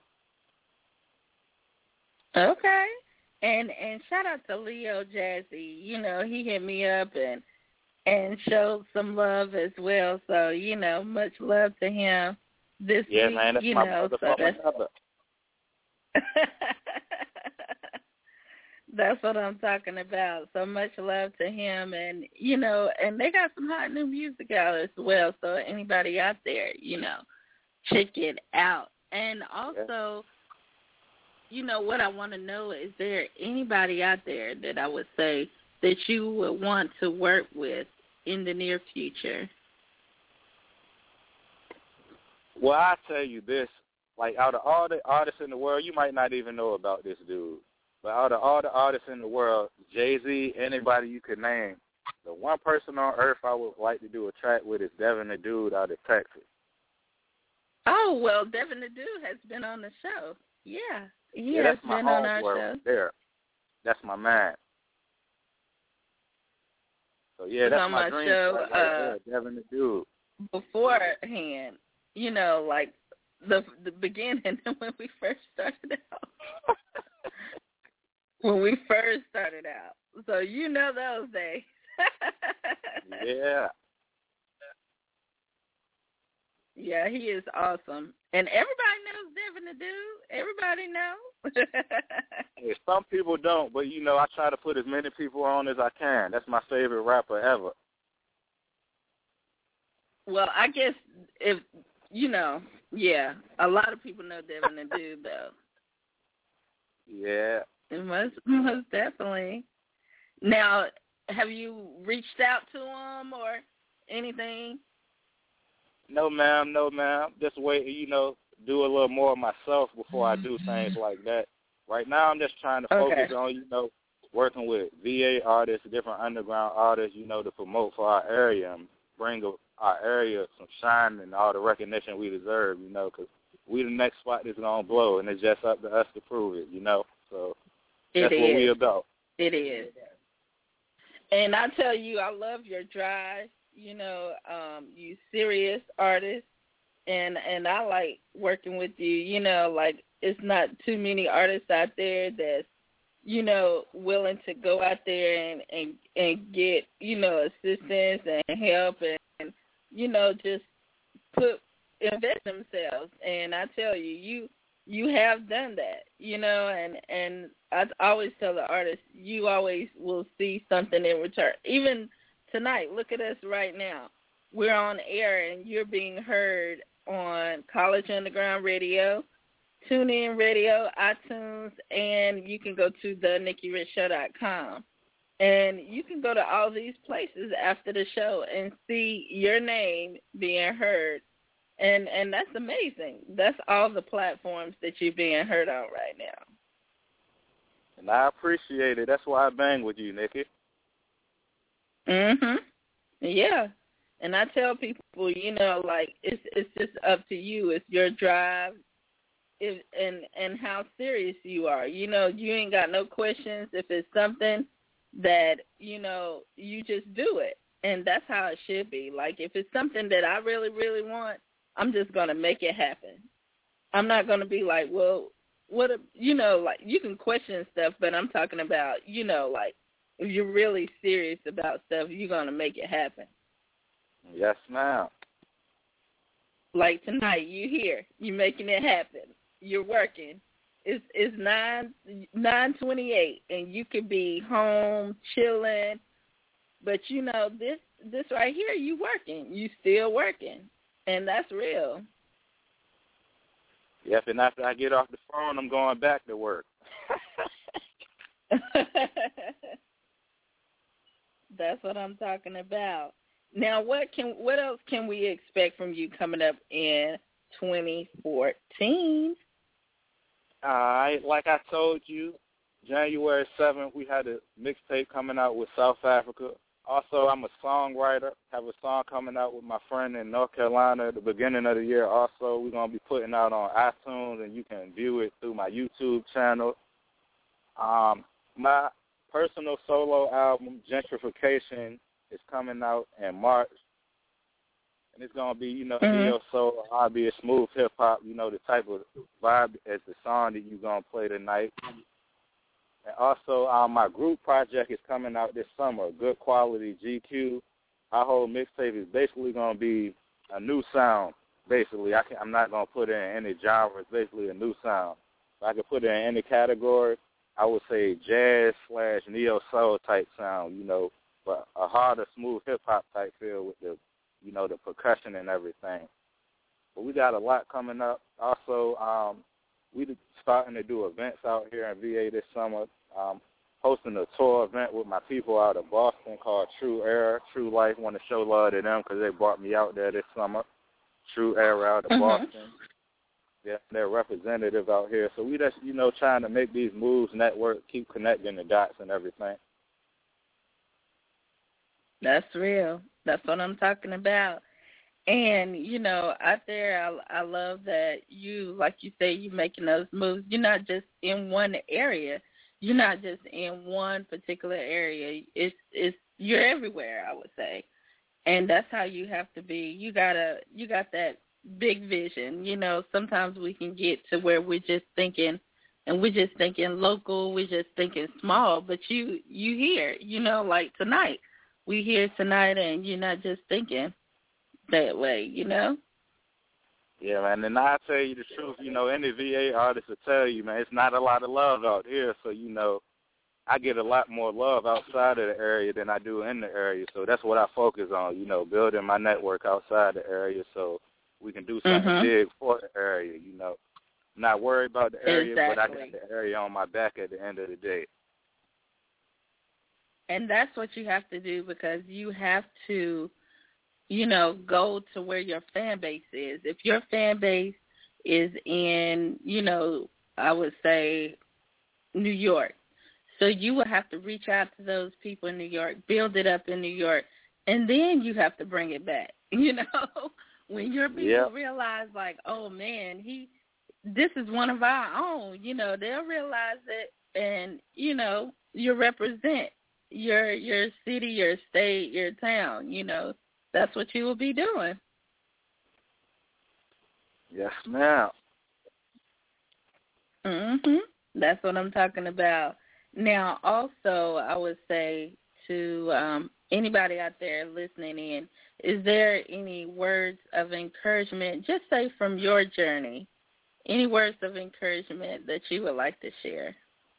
Okay. And and shout out to Leo Jazzy. You know, he hit me up and and showed some love as well. So, you know, much love to him this yeah, week. Man, that's you my know, brother so from that's... That's what I'm talking about. So much love to him, and you know, and they got some hot new music out as well. So anybody out there, you know, check it out. And also, you know, what I want to know is there anybody out there that I would say that you would want to work with in the near future? Well, I tell you this, like out of all the artists in the world, you might not even know about this dude. But out of all the artists in the world, Jay-Z, anybody you could name, the one person on earth I would like to do a track with is Devin the Dude out of Texas. Oh, well, Devin the Dude has been on the show. Yeah, he yeah, has that's my been on our show. Right there. That's my man. So, yeah, that's on my, my dream show, right uh, there, Devin the Dude. Beforehand, you know, like the the beginning when we first started out. When we first started out. So you know those days. Yeah. Yeah, he is awesome. And everybody knows Devin the Dude. Everybody knows. Yeah, some people don't, but, you know, I try to put as many people on as I can. That's my favorite rapper ever. Well, I guess if, you know, yeah, a lot of people know Devin the Dude, though. Yeah. Most, most definitely. Now, have you reached out to him or anything? No, ma'am. No, ma'am. Just wait, you know, do a little more of myself before I do things like that. Right now, I'm just trying to focus okay. on, you know, working with V A artists, different underground artists, you know, to promote for our area and bring our area some shine and all the recognition we deserve, you know, because we the next spot that's going to blow, and it's just up to us to prove it, you know. So that's it what is. we about. It is. And I tell you, I love your drive. You know, um, you serious artist, and and I like working with you. You know, like it's not too many artists out there that's, you know, willing to go out there and, and, and get, you know, assistance and help and, you know, just put invest themselves. And I tell you, you you have done that, you know, and, and I always tell the artists, you always will see something in return. Even tonight, look at us right now. We're on air and you're being heard on College Underground Radio, TuneIn Radio, iTunes, and you can go to the nikki rich show dot com. And you can go to all these places after the show and see your name being heard. And and that's amazing. That's all the platforms that you're being heard on right now. And I appreciate it. That's why I bang with you, Nikki. Mhm. Yeah. And I tell people, you know, like it's it's just up to you. It's your drive, if, and and how serious you are. You know, you ain't got no questions. If it's something that, you know, you just do it, and that's how it should be. Like if it's something that I really really want, I'm just gonna make it happen. I'm not gonna be like, well, what a, you know, like you can question stuff, but I'm talking about, you know, like if you're really serious about stuff, you're gonna make it happen. Yes, ma'am. Like tonight, you here, you're making it happen. You're working. It's it's nine nine twenty eight, and you could be home chilling, but you know this this right here, you working. You still working, and that's real. Yep, and after I get off the phone, I'm going back to work. That's what I'm talking about. Now, what can what else can we expect from you coming up in twenty fourteen? All right, like I told you, January seventh, we had a mixtape coming out with South Africa. Also, I'm a songwriter. Have a song coming out with my friend in North Carolina at the beginning of the year. Also, we're going to be putting out on iTunes, and you can view it through my YouTube channel. Um, my personal solo album, Gentrification, is coming out in March. And it's going to be, you know, mm-hmm. neo soul, R and B, smooth hip-hop, you know, the type of vibe as the song that you're going to play tonight. And also, um, my group project is coming out this summer, Good Quality G Q. Our whole mixtape is basically going to be a new sound, basically. I can, I'm not going to put it in any genre. It's basically a new sound. So I can put it in any category. I would say jazz slash neo soul type sound, you know, but a harder, smooth hip hop type feel with the, you know, the percussion and everything. But we got a lot coming up. Also, um, we starting to do events out here in V A this summer. Um, hosting a tour event with my people out of Boston called True Air, True Life. Want to show love to them because they brought me out there this summer. True Air out of mm-hmm. Boston. Yeah, they're representative out here. So we just, you know, trying to make these moves, network, keep connecting the dots and everything. That's real. That's what I'm talking about. And, you know, out there, I, I love that you, like you say, you're making those moves. You're not just in one area. You're not just in one particular area. It's it's you're everywhere, I would say, and that's how you have to be. You gotta you got that big vision. You know, sometimes we can get to where we're just thinking, and we're just thinking local. We're just thinking small. But you you here, you know, like tonight, we here tonight, and you're not just thinking that way. You know. Yeah, man, and I'll tell you the truth, you know, any V A artist will tell you, man, it's not a lot of love out here. So, you know, I get a lot more love outside of the area than I do in the area. So that's what I focus on, you know, building my network outside the area so we can do something mm-hmm. big for the area, you know. I'm not worried about the area, exactly. but I got the area on my back at the end of the day. And that's what you have to do because you have to, you know, go to where your fan base is. If your fan base is in, you know, I would say New York, so you will have to reach out to those people in New York, build it up in New York, and then you have to bring it back. You know, when your people yep. realize, like, oh, man, he, this is one of our own, you know, they'll realize it, and, you know, you represent your your city, your state, your town, you know. That's what you will be doing. Yes, ma'am. Mhm. That's what I'm talking about. Now, also, I would say to um, anybody out there listening in, is there any words of encouragement, just say from your journey, any words of encouragement that you would like to share?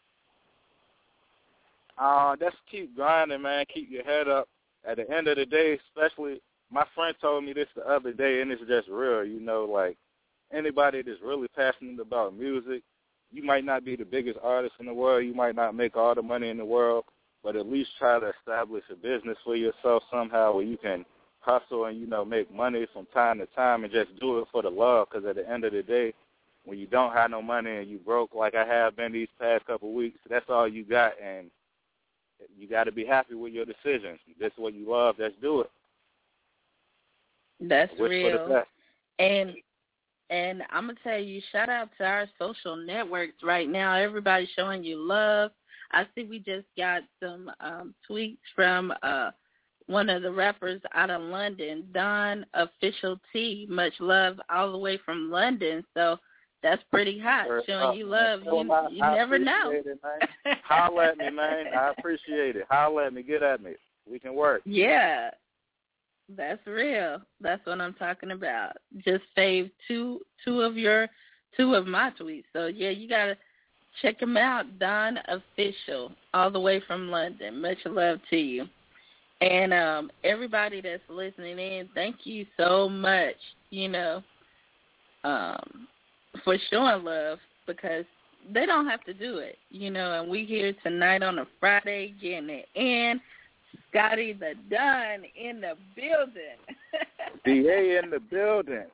Uh, just keep grinding, man. Keep your head up. At the end of the day, especially, my friend told me this the other day, and it's just real, you know, like, anybody that's really passionate about music, you might not be the biggest artist in the world, you might not make all the money in the world, but at least try to establish a business for yourself somehow where you can hustle and, you know, make money from time to time and just do it for the love, because at the end of the day, when you don't have no money and you broke like I have been these past couple of weeks, that's all you got, and you got to be happy with your decisions. That's what you love. Let's do it. That's real. And and I'm going to tell you, shout out to our social networks right now. Everybody's showing you love. I see we just got some um, tweets from uh, one of the rappers out of London, Don Official T. Much love all the way from London. So that's pretty hot, showing uh, you love. You, I, you I never know. It, man. Holler at me, man. I appreciate it. Holler at me. Get at me. We can work. Yeah, that's real. That's what I'm talking about. Just save two two of your two of my tweets. So yeah, you gotta check him out. Don Official, all the way from London. Much love to you. And um, everybody that's listening in, thank you so much. You know. Um. for showing love, because they don't have to do it, you know, and we here tonight on a Friday getting it in. Scotty the Don in the building. D A in the building.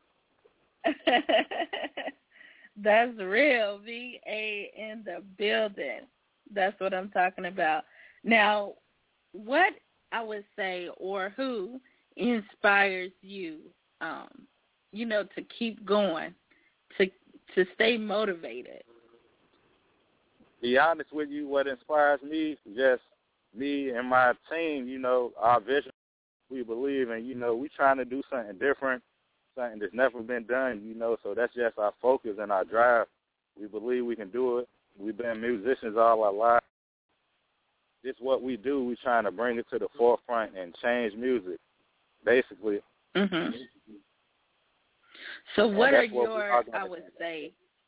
That's real. V A in the building. That's what I'm talking about. Now, what I would say, or who inspires you, um, you know, to keep going, to to stay motivated? Be honest with you, what inspires me, just me and my team, you know, our vision, we believe in, you know, we trying to do something different, something that's never been done, you know, so that's just our focus and our drive. We believe we can do it. We've been musicians all our lives. This is what we do. We're trying to bring it to the forefront and change music, basically. Mm-hmm. So what are your, I would say,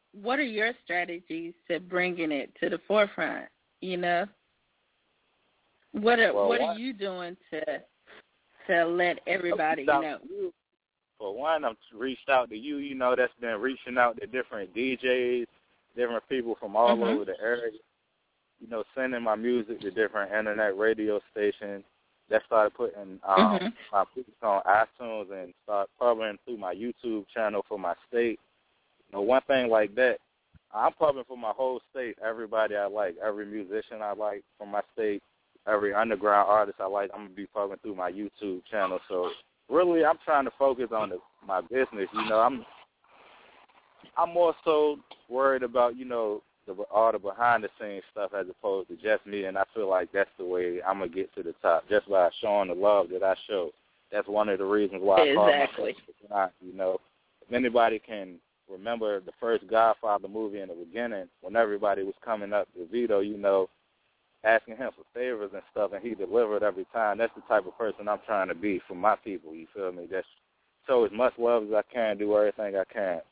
what are your strategies to bringing it to the forefront? You know, what are well, what one, are you doing to to let everybody know? You. For one, I've reached out to you. You know, that's been reaching out to different D Js, different people from all mm-hmm. over the area. You know, sending my music to different internet radio stations. That started putting um, mm-hmm. my music on iTunes and start publishing through my YouTube channel for my state. You know, one thing like that, I'm publishing for my whole state, everybody I like, every musician I like from my state, every underground artist I like, I'm going to be publishing through my YouTube channel. So really I'm trying to focus on the, my business. You know, I'm I'm more so worried about, you know, the, all the behind-the-scenes stuff as opposed to just me, and I feel like that's the way I'm going to get to the top, just by showing the love that I show. That's one of the reasons why I call exactly. myself, you know. If anybody can remember the first Godfather movie in the beginning, when everybody was coming up to Vito, you know, asking him for favors and stuff, and he delivered every time. That's the type of person I'm trying to be for my people, you feel me? Just show as much love as I can, do everything I can.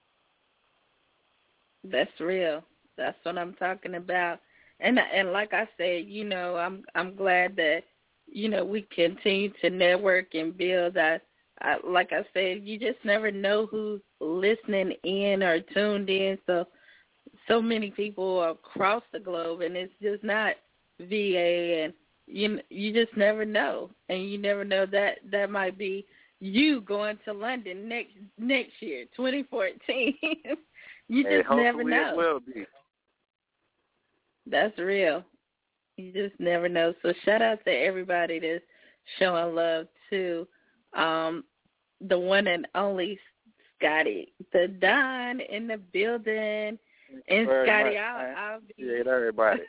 That's real. That's what I'm talking about. And and like I said, you know, I'm I'm glad that, you know, we continue to network and build. I, I, like I said, you just never know who's listening in or tuned in. So, so many people across the globe, and it's just not V A, and you you just never know. And you never know that that might be you going to London next next year, twenty fourteen. You hey, just never know. It will be. That's real. You just never know. So shout out to everybody that's showing love to um, the one and only Scotty, the Don in the building. And Very Scotty, much, I'll, I'll be yeah, everybody.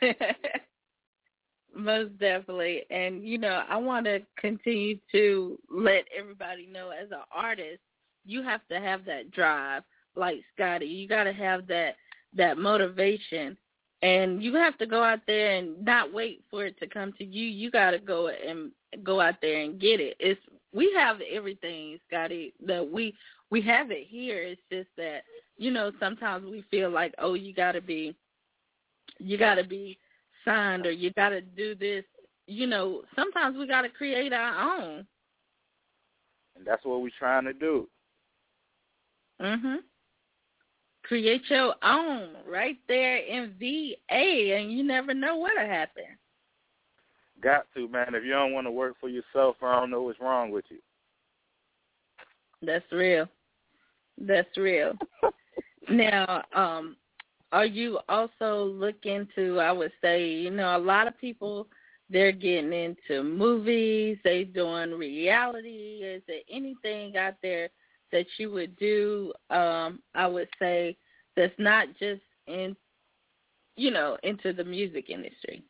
most definitely. And you know, I want to continue to let everybody know, as an artist, you have to have that drive, like Scotty. You got to have that that motivation. And you have to go out there and not wait for it to come to you. You got to go and go out there and get it. It's we have everything, Scotty, that we we have it here. It's just that, you know, sometimes we feel like, oh, you got to be you got to be signed, or you got to do this. You know, sometimes we got to create our own. And that's what we're trying to do. Mhm. Create your own right there in V A, and you never know what'll happen. Got to, man. If you don't want to work for yourself, I don't know what's wrong with you. That's real. That's real. Now, um, are you also looking to, I would say, you know, a lot of people, they're getting into movies, they doing reality. Is there anything out there that you would do, um, I would say, that's not just in, you know, into the music industry?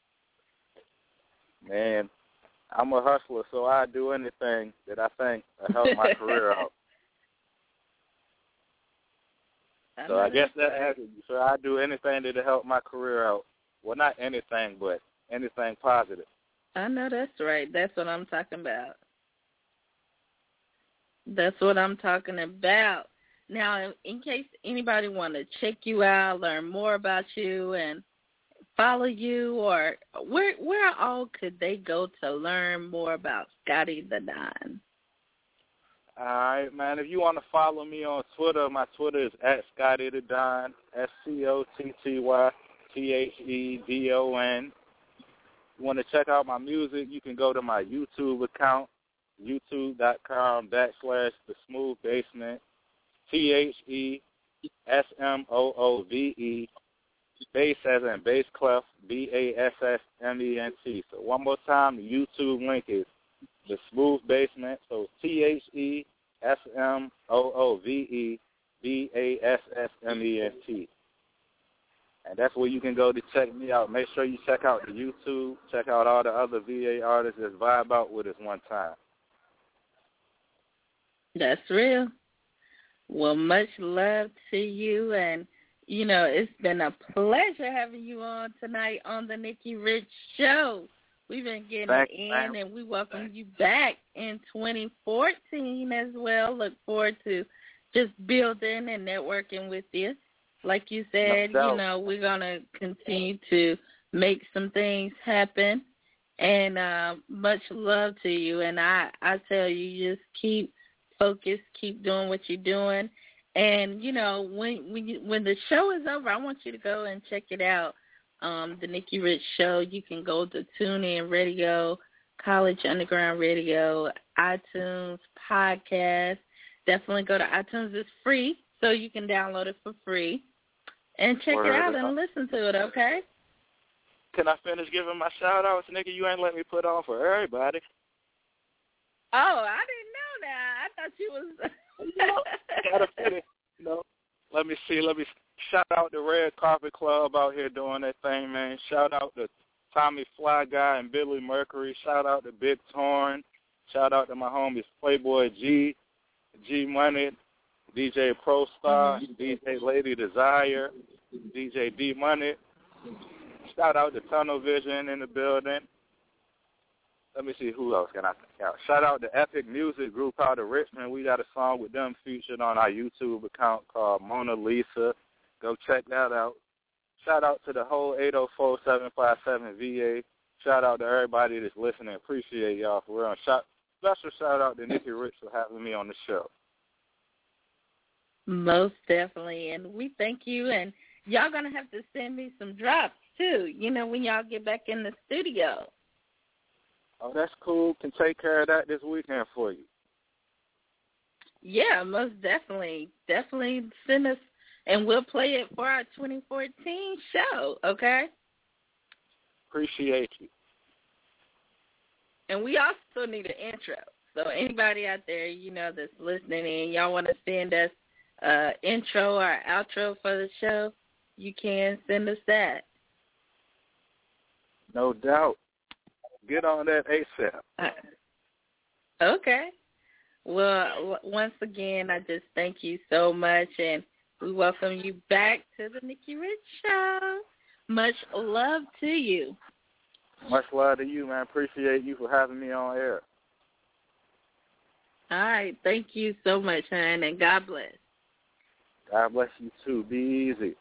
Man, I'm a hustler, so I do anything that I think will help my career out. I so I guess that right. answers you. So I do anything that'll help my career out. Well, not anything, but anything positive. I know that's right. That's what I'm talking about. That's what I'm talking about. Now, in case anybody want to check you out, learn more about you, and follow you, or where where all could they go to learn more about Scotty the Don? All right, man. If you want to follow me on Twitter, my Twitter is at Scotty the Don, S C O T T Y T H E D O N. You want to check out my music, you can go to my YouTube account, youtube.com backslash The Smooth Basement, T H E S M O O V E, bass as in bass clef, B A S S M E N T. So one more time, the YouTube link is The Smooth Basement, so T H E S M O O V E, B A S S M E N T. And that's where you can go to check me out. Make sure you check out the YouTube, check out all the other V A artists that vibe out with us one time. That's real. Well, much love to you, and, you know, it's been a pleasure having you on tonight on the Nikki Rich Show. We've been getting Thanks, in, man. and we welcome Thanks. you back in twenty fourteen as well. Look forward to just building and networking with you. Like you said, No doubt. you know, we're going to continue to make some things happen. And uh, much love to you. And I, I tell you, just keep focused, keep doing what you're doing. And, you know, when when, you, when the show is over, I want you to go and check it out. Um, the Nikki Rich Show. You can go to TuneIn Radio, College Underground Radio, iTunes, podcast. Definitely go to iTunes. It's free, so you can download it for free. And check Word. it out and listen to it, okay? Can I finish giving my shout-outs, nigga? You ain't let me put on for everybody. Oh, I didn't know that. I thought you was... you know, gotta finish, you know. Let me see. Let me shout out the Red Carpet Club out here doing that thing, man. Shout out to Tommy Fly Guy and Billy Mercury. Shout out to Big Torn. Shout out to my homies Playboy G, G Money, D J Pro Star, mm-hmm. D J Lady Desire, D J D Money. Shout out to Tunnel Vision in the building. Let me see who else can I think out. Shout out to Epic Music Group out of Richmond. We got a song with them featured on our YouTube account called Mona Lisa. Go check that out. Shout out to the whole eight oh four, seven five seven V A. Shout out to everybody that's listening. Appreciate y'all for real. Shout, special shout out to Nikki Rich for having me on the show. Most definitely. And we thank you. And y'all going to have to send me some drops, too, you know, when y'all get back in the studio. Oh, that's cool. Can take care of that this weekend for you. Yeah, most definitely. Definitely send us, and we'll play it for our twenty fourteen show, okay? Appreciate you. And we also need an intro. So anybody out there, you know, that's listening and y'all want to send us uh intro or outro for the show, you can send us that. No doubt. Get on that ASAP. Uh, okay. Well, once again, I just thank you so much, and we welcome you back to the Nikki Rich Show. Much love to you. Much love to you, man. Appreciate you for having me on air. All right. Thank you so much, hon, and God bless. God bless you, too. Be easy.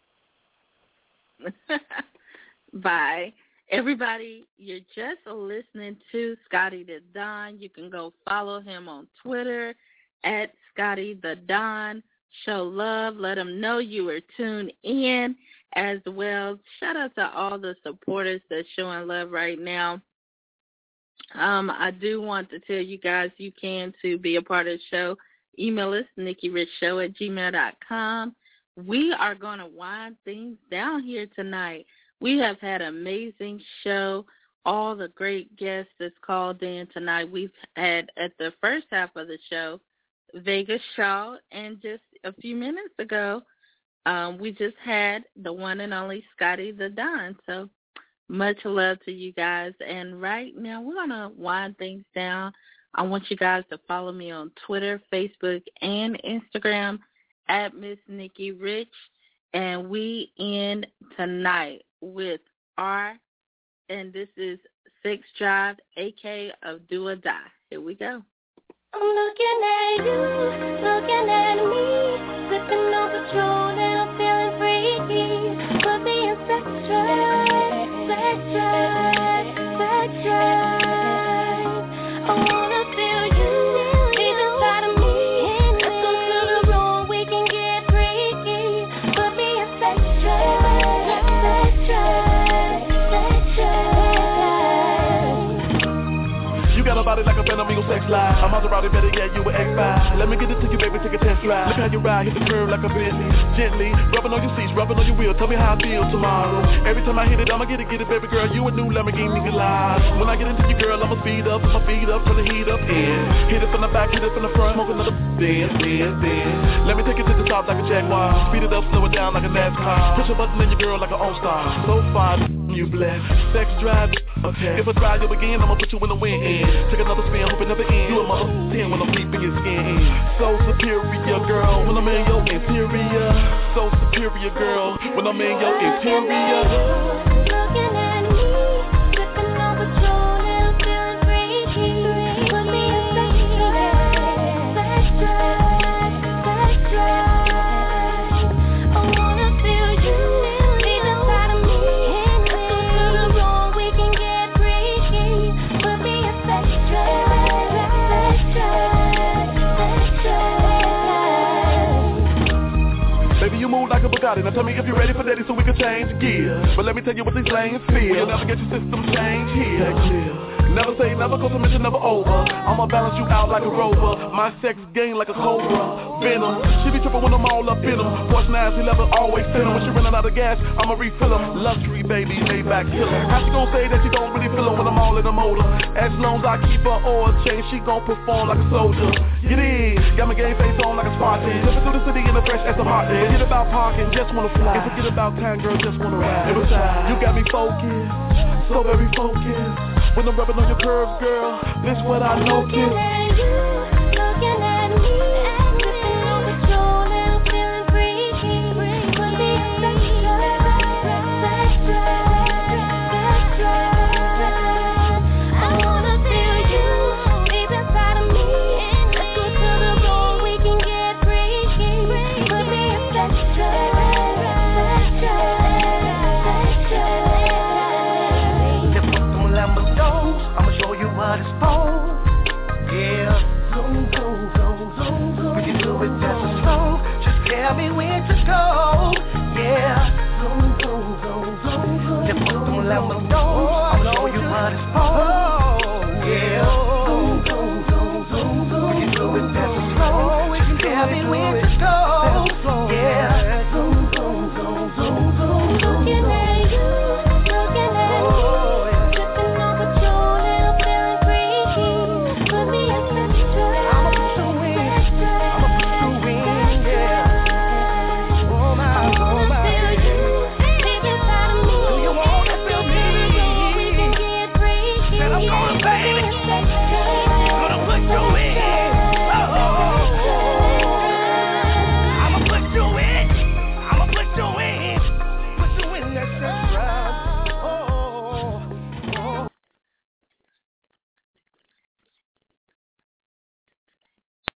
Bye. Everybody, you're just listening to Scotty the Don. You can go follow him on Twitter at Scotty the Don. Show love. Let him know you are tuned in as well. Shout out to all the supporters that's showing love right now. Um, I do want to tell you guys you can, to be a part of the show, email us, nikki rich show at gmail dot com. We are going to wind things down here tonight. We have had an amazing show. All the great guests that's called in tonight. We've had, at the first half of the show, Vegas Shaw, and just a few minutes ago, um, we just had the one and only Scotty the Don. So much love to you guys. And right now, we're going to wind things down. I want you guys to follow me on Twitter, Facebook, and Instagram at Miss Nikki Rich. And we end tonight with R, and this is Six Drive, A K of Do or Die. Here we go. I'm looking at you, looking at me, slipping on patrol and I'm feeling freaky, but being sex drive, sex drive, sex drive. I wanna feel you, deep inside of me. Let's go to the road, we can get freaky, but being sex drive, sex drive, sex drive. You got a body like a phantom, you sex life. I'm Maserati, better yeah, you an X five. Let me get it to you, baby, take a test drive. Look how you ride, hit the curve like a Bentley. Gently, rubbing on your seats, rubbing on your wheel. Tell me how I feel tomorrow. Every time I hit it, I'ma get it, get it, baby girl. You a new Lamborghini Gallardo. When I get into you, girl, I'ma speed up, put my feet up, turn the heat up in. Hit it from the back, hit it from the front, smoke another dance, dance, dance. Let me take it to the top like a Jaguar. Speed it up, slow it down like a NASCAR. Push a button in your girl like an all-star. So fine, you blessed. Sex drive, okay. If I try you again, I'ma put you in the wind end. Take another spin, hope it never ends. You a mother ten when I'm deep in your skin. So superior, girl, when I'm in your interior. So superior, girl, when I'm in your interior. Looking at me, slipping on patrol and I'm feeling freaky, but being sex drive, sex drive, sex drive. I wanna got it. Now tell me if you're ready for daddy so we can change gears. But let me tell you what these lanes feel. You'll never get your system changed here. Never say never, cause the mission never over. I'ma balance you out like a rover. My sex game like a cobra. Venom, she be trippin' when I'm all up in them. Porsche nines, eleven, always fill them. When she running out of gas, I'ma refill them. Luxury, baby, made back killer. How she gon' say that she don't really feel them when I'm all in the motor? As long as I keep her oil chain, she gon' perform like a soldier. Get in, got my game face on like a Spartan. Living through the city in the fresh as a hot day. Forget about parking, just wanna fly. And forget about time, girl, just wanna ride. Every time, you got me focused, so very focused. When I'm rubbing on your curves, girl, this what I know, kid. Looking at you, looking at me, acting on control and feeling free. Put me in sex drive, sex drive, sex drive. I wanna feel you deep inside of me. Let's go to the road, we can get free. Put me in sex drive, sex drive, sex drive. I'ma show you what it's for.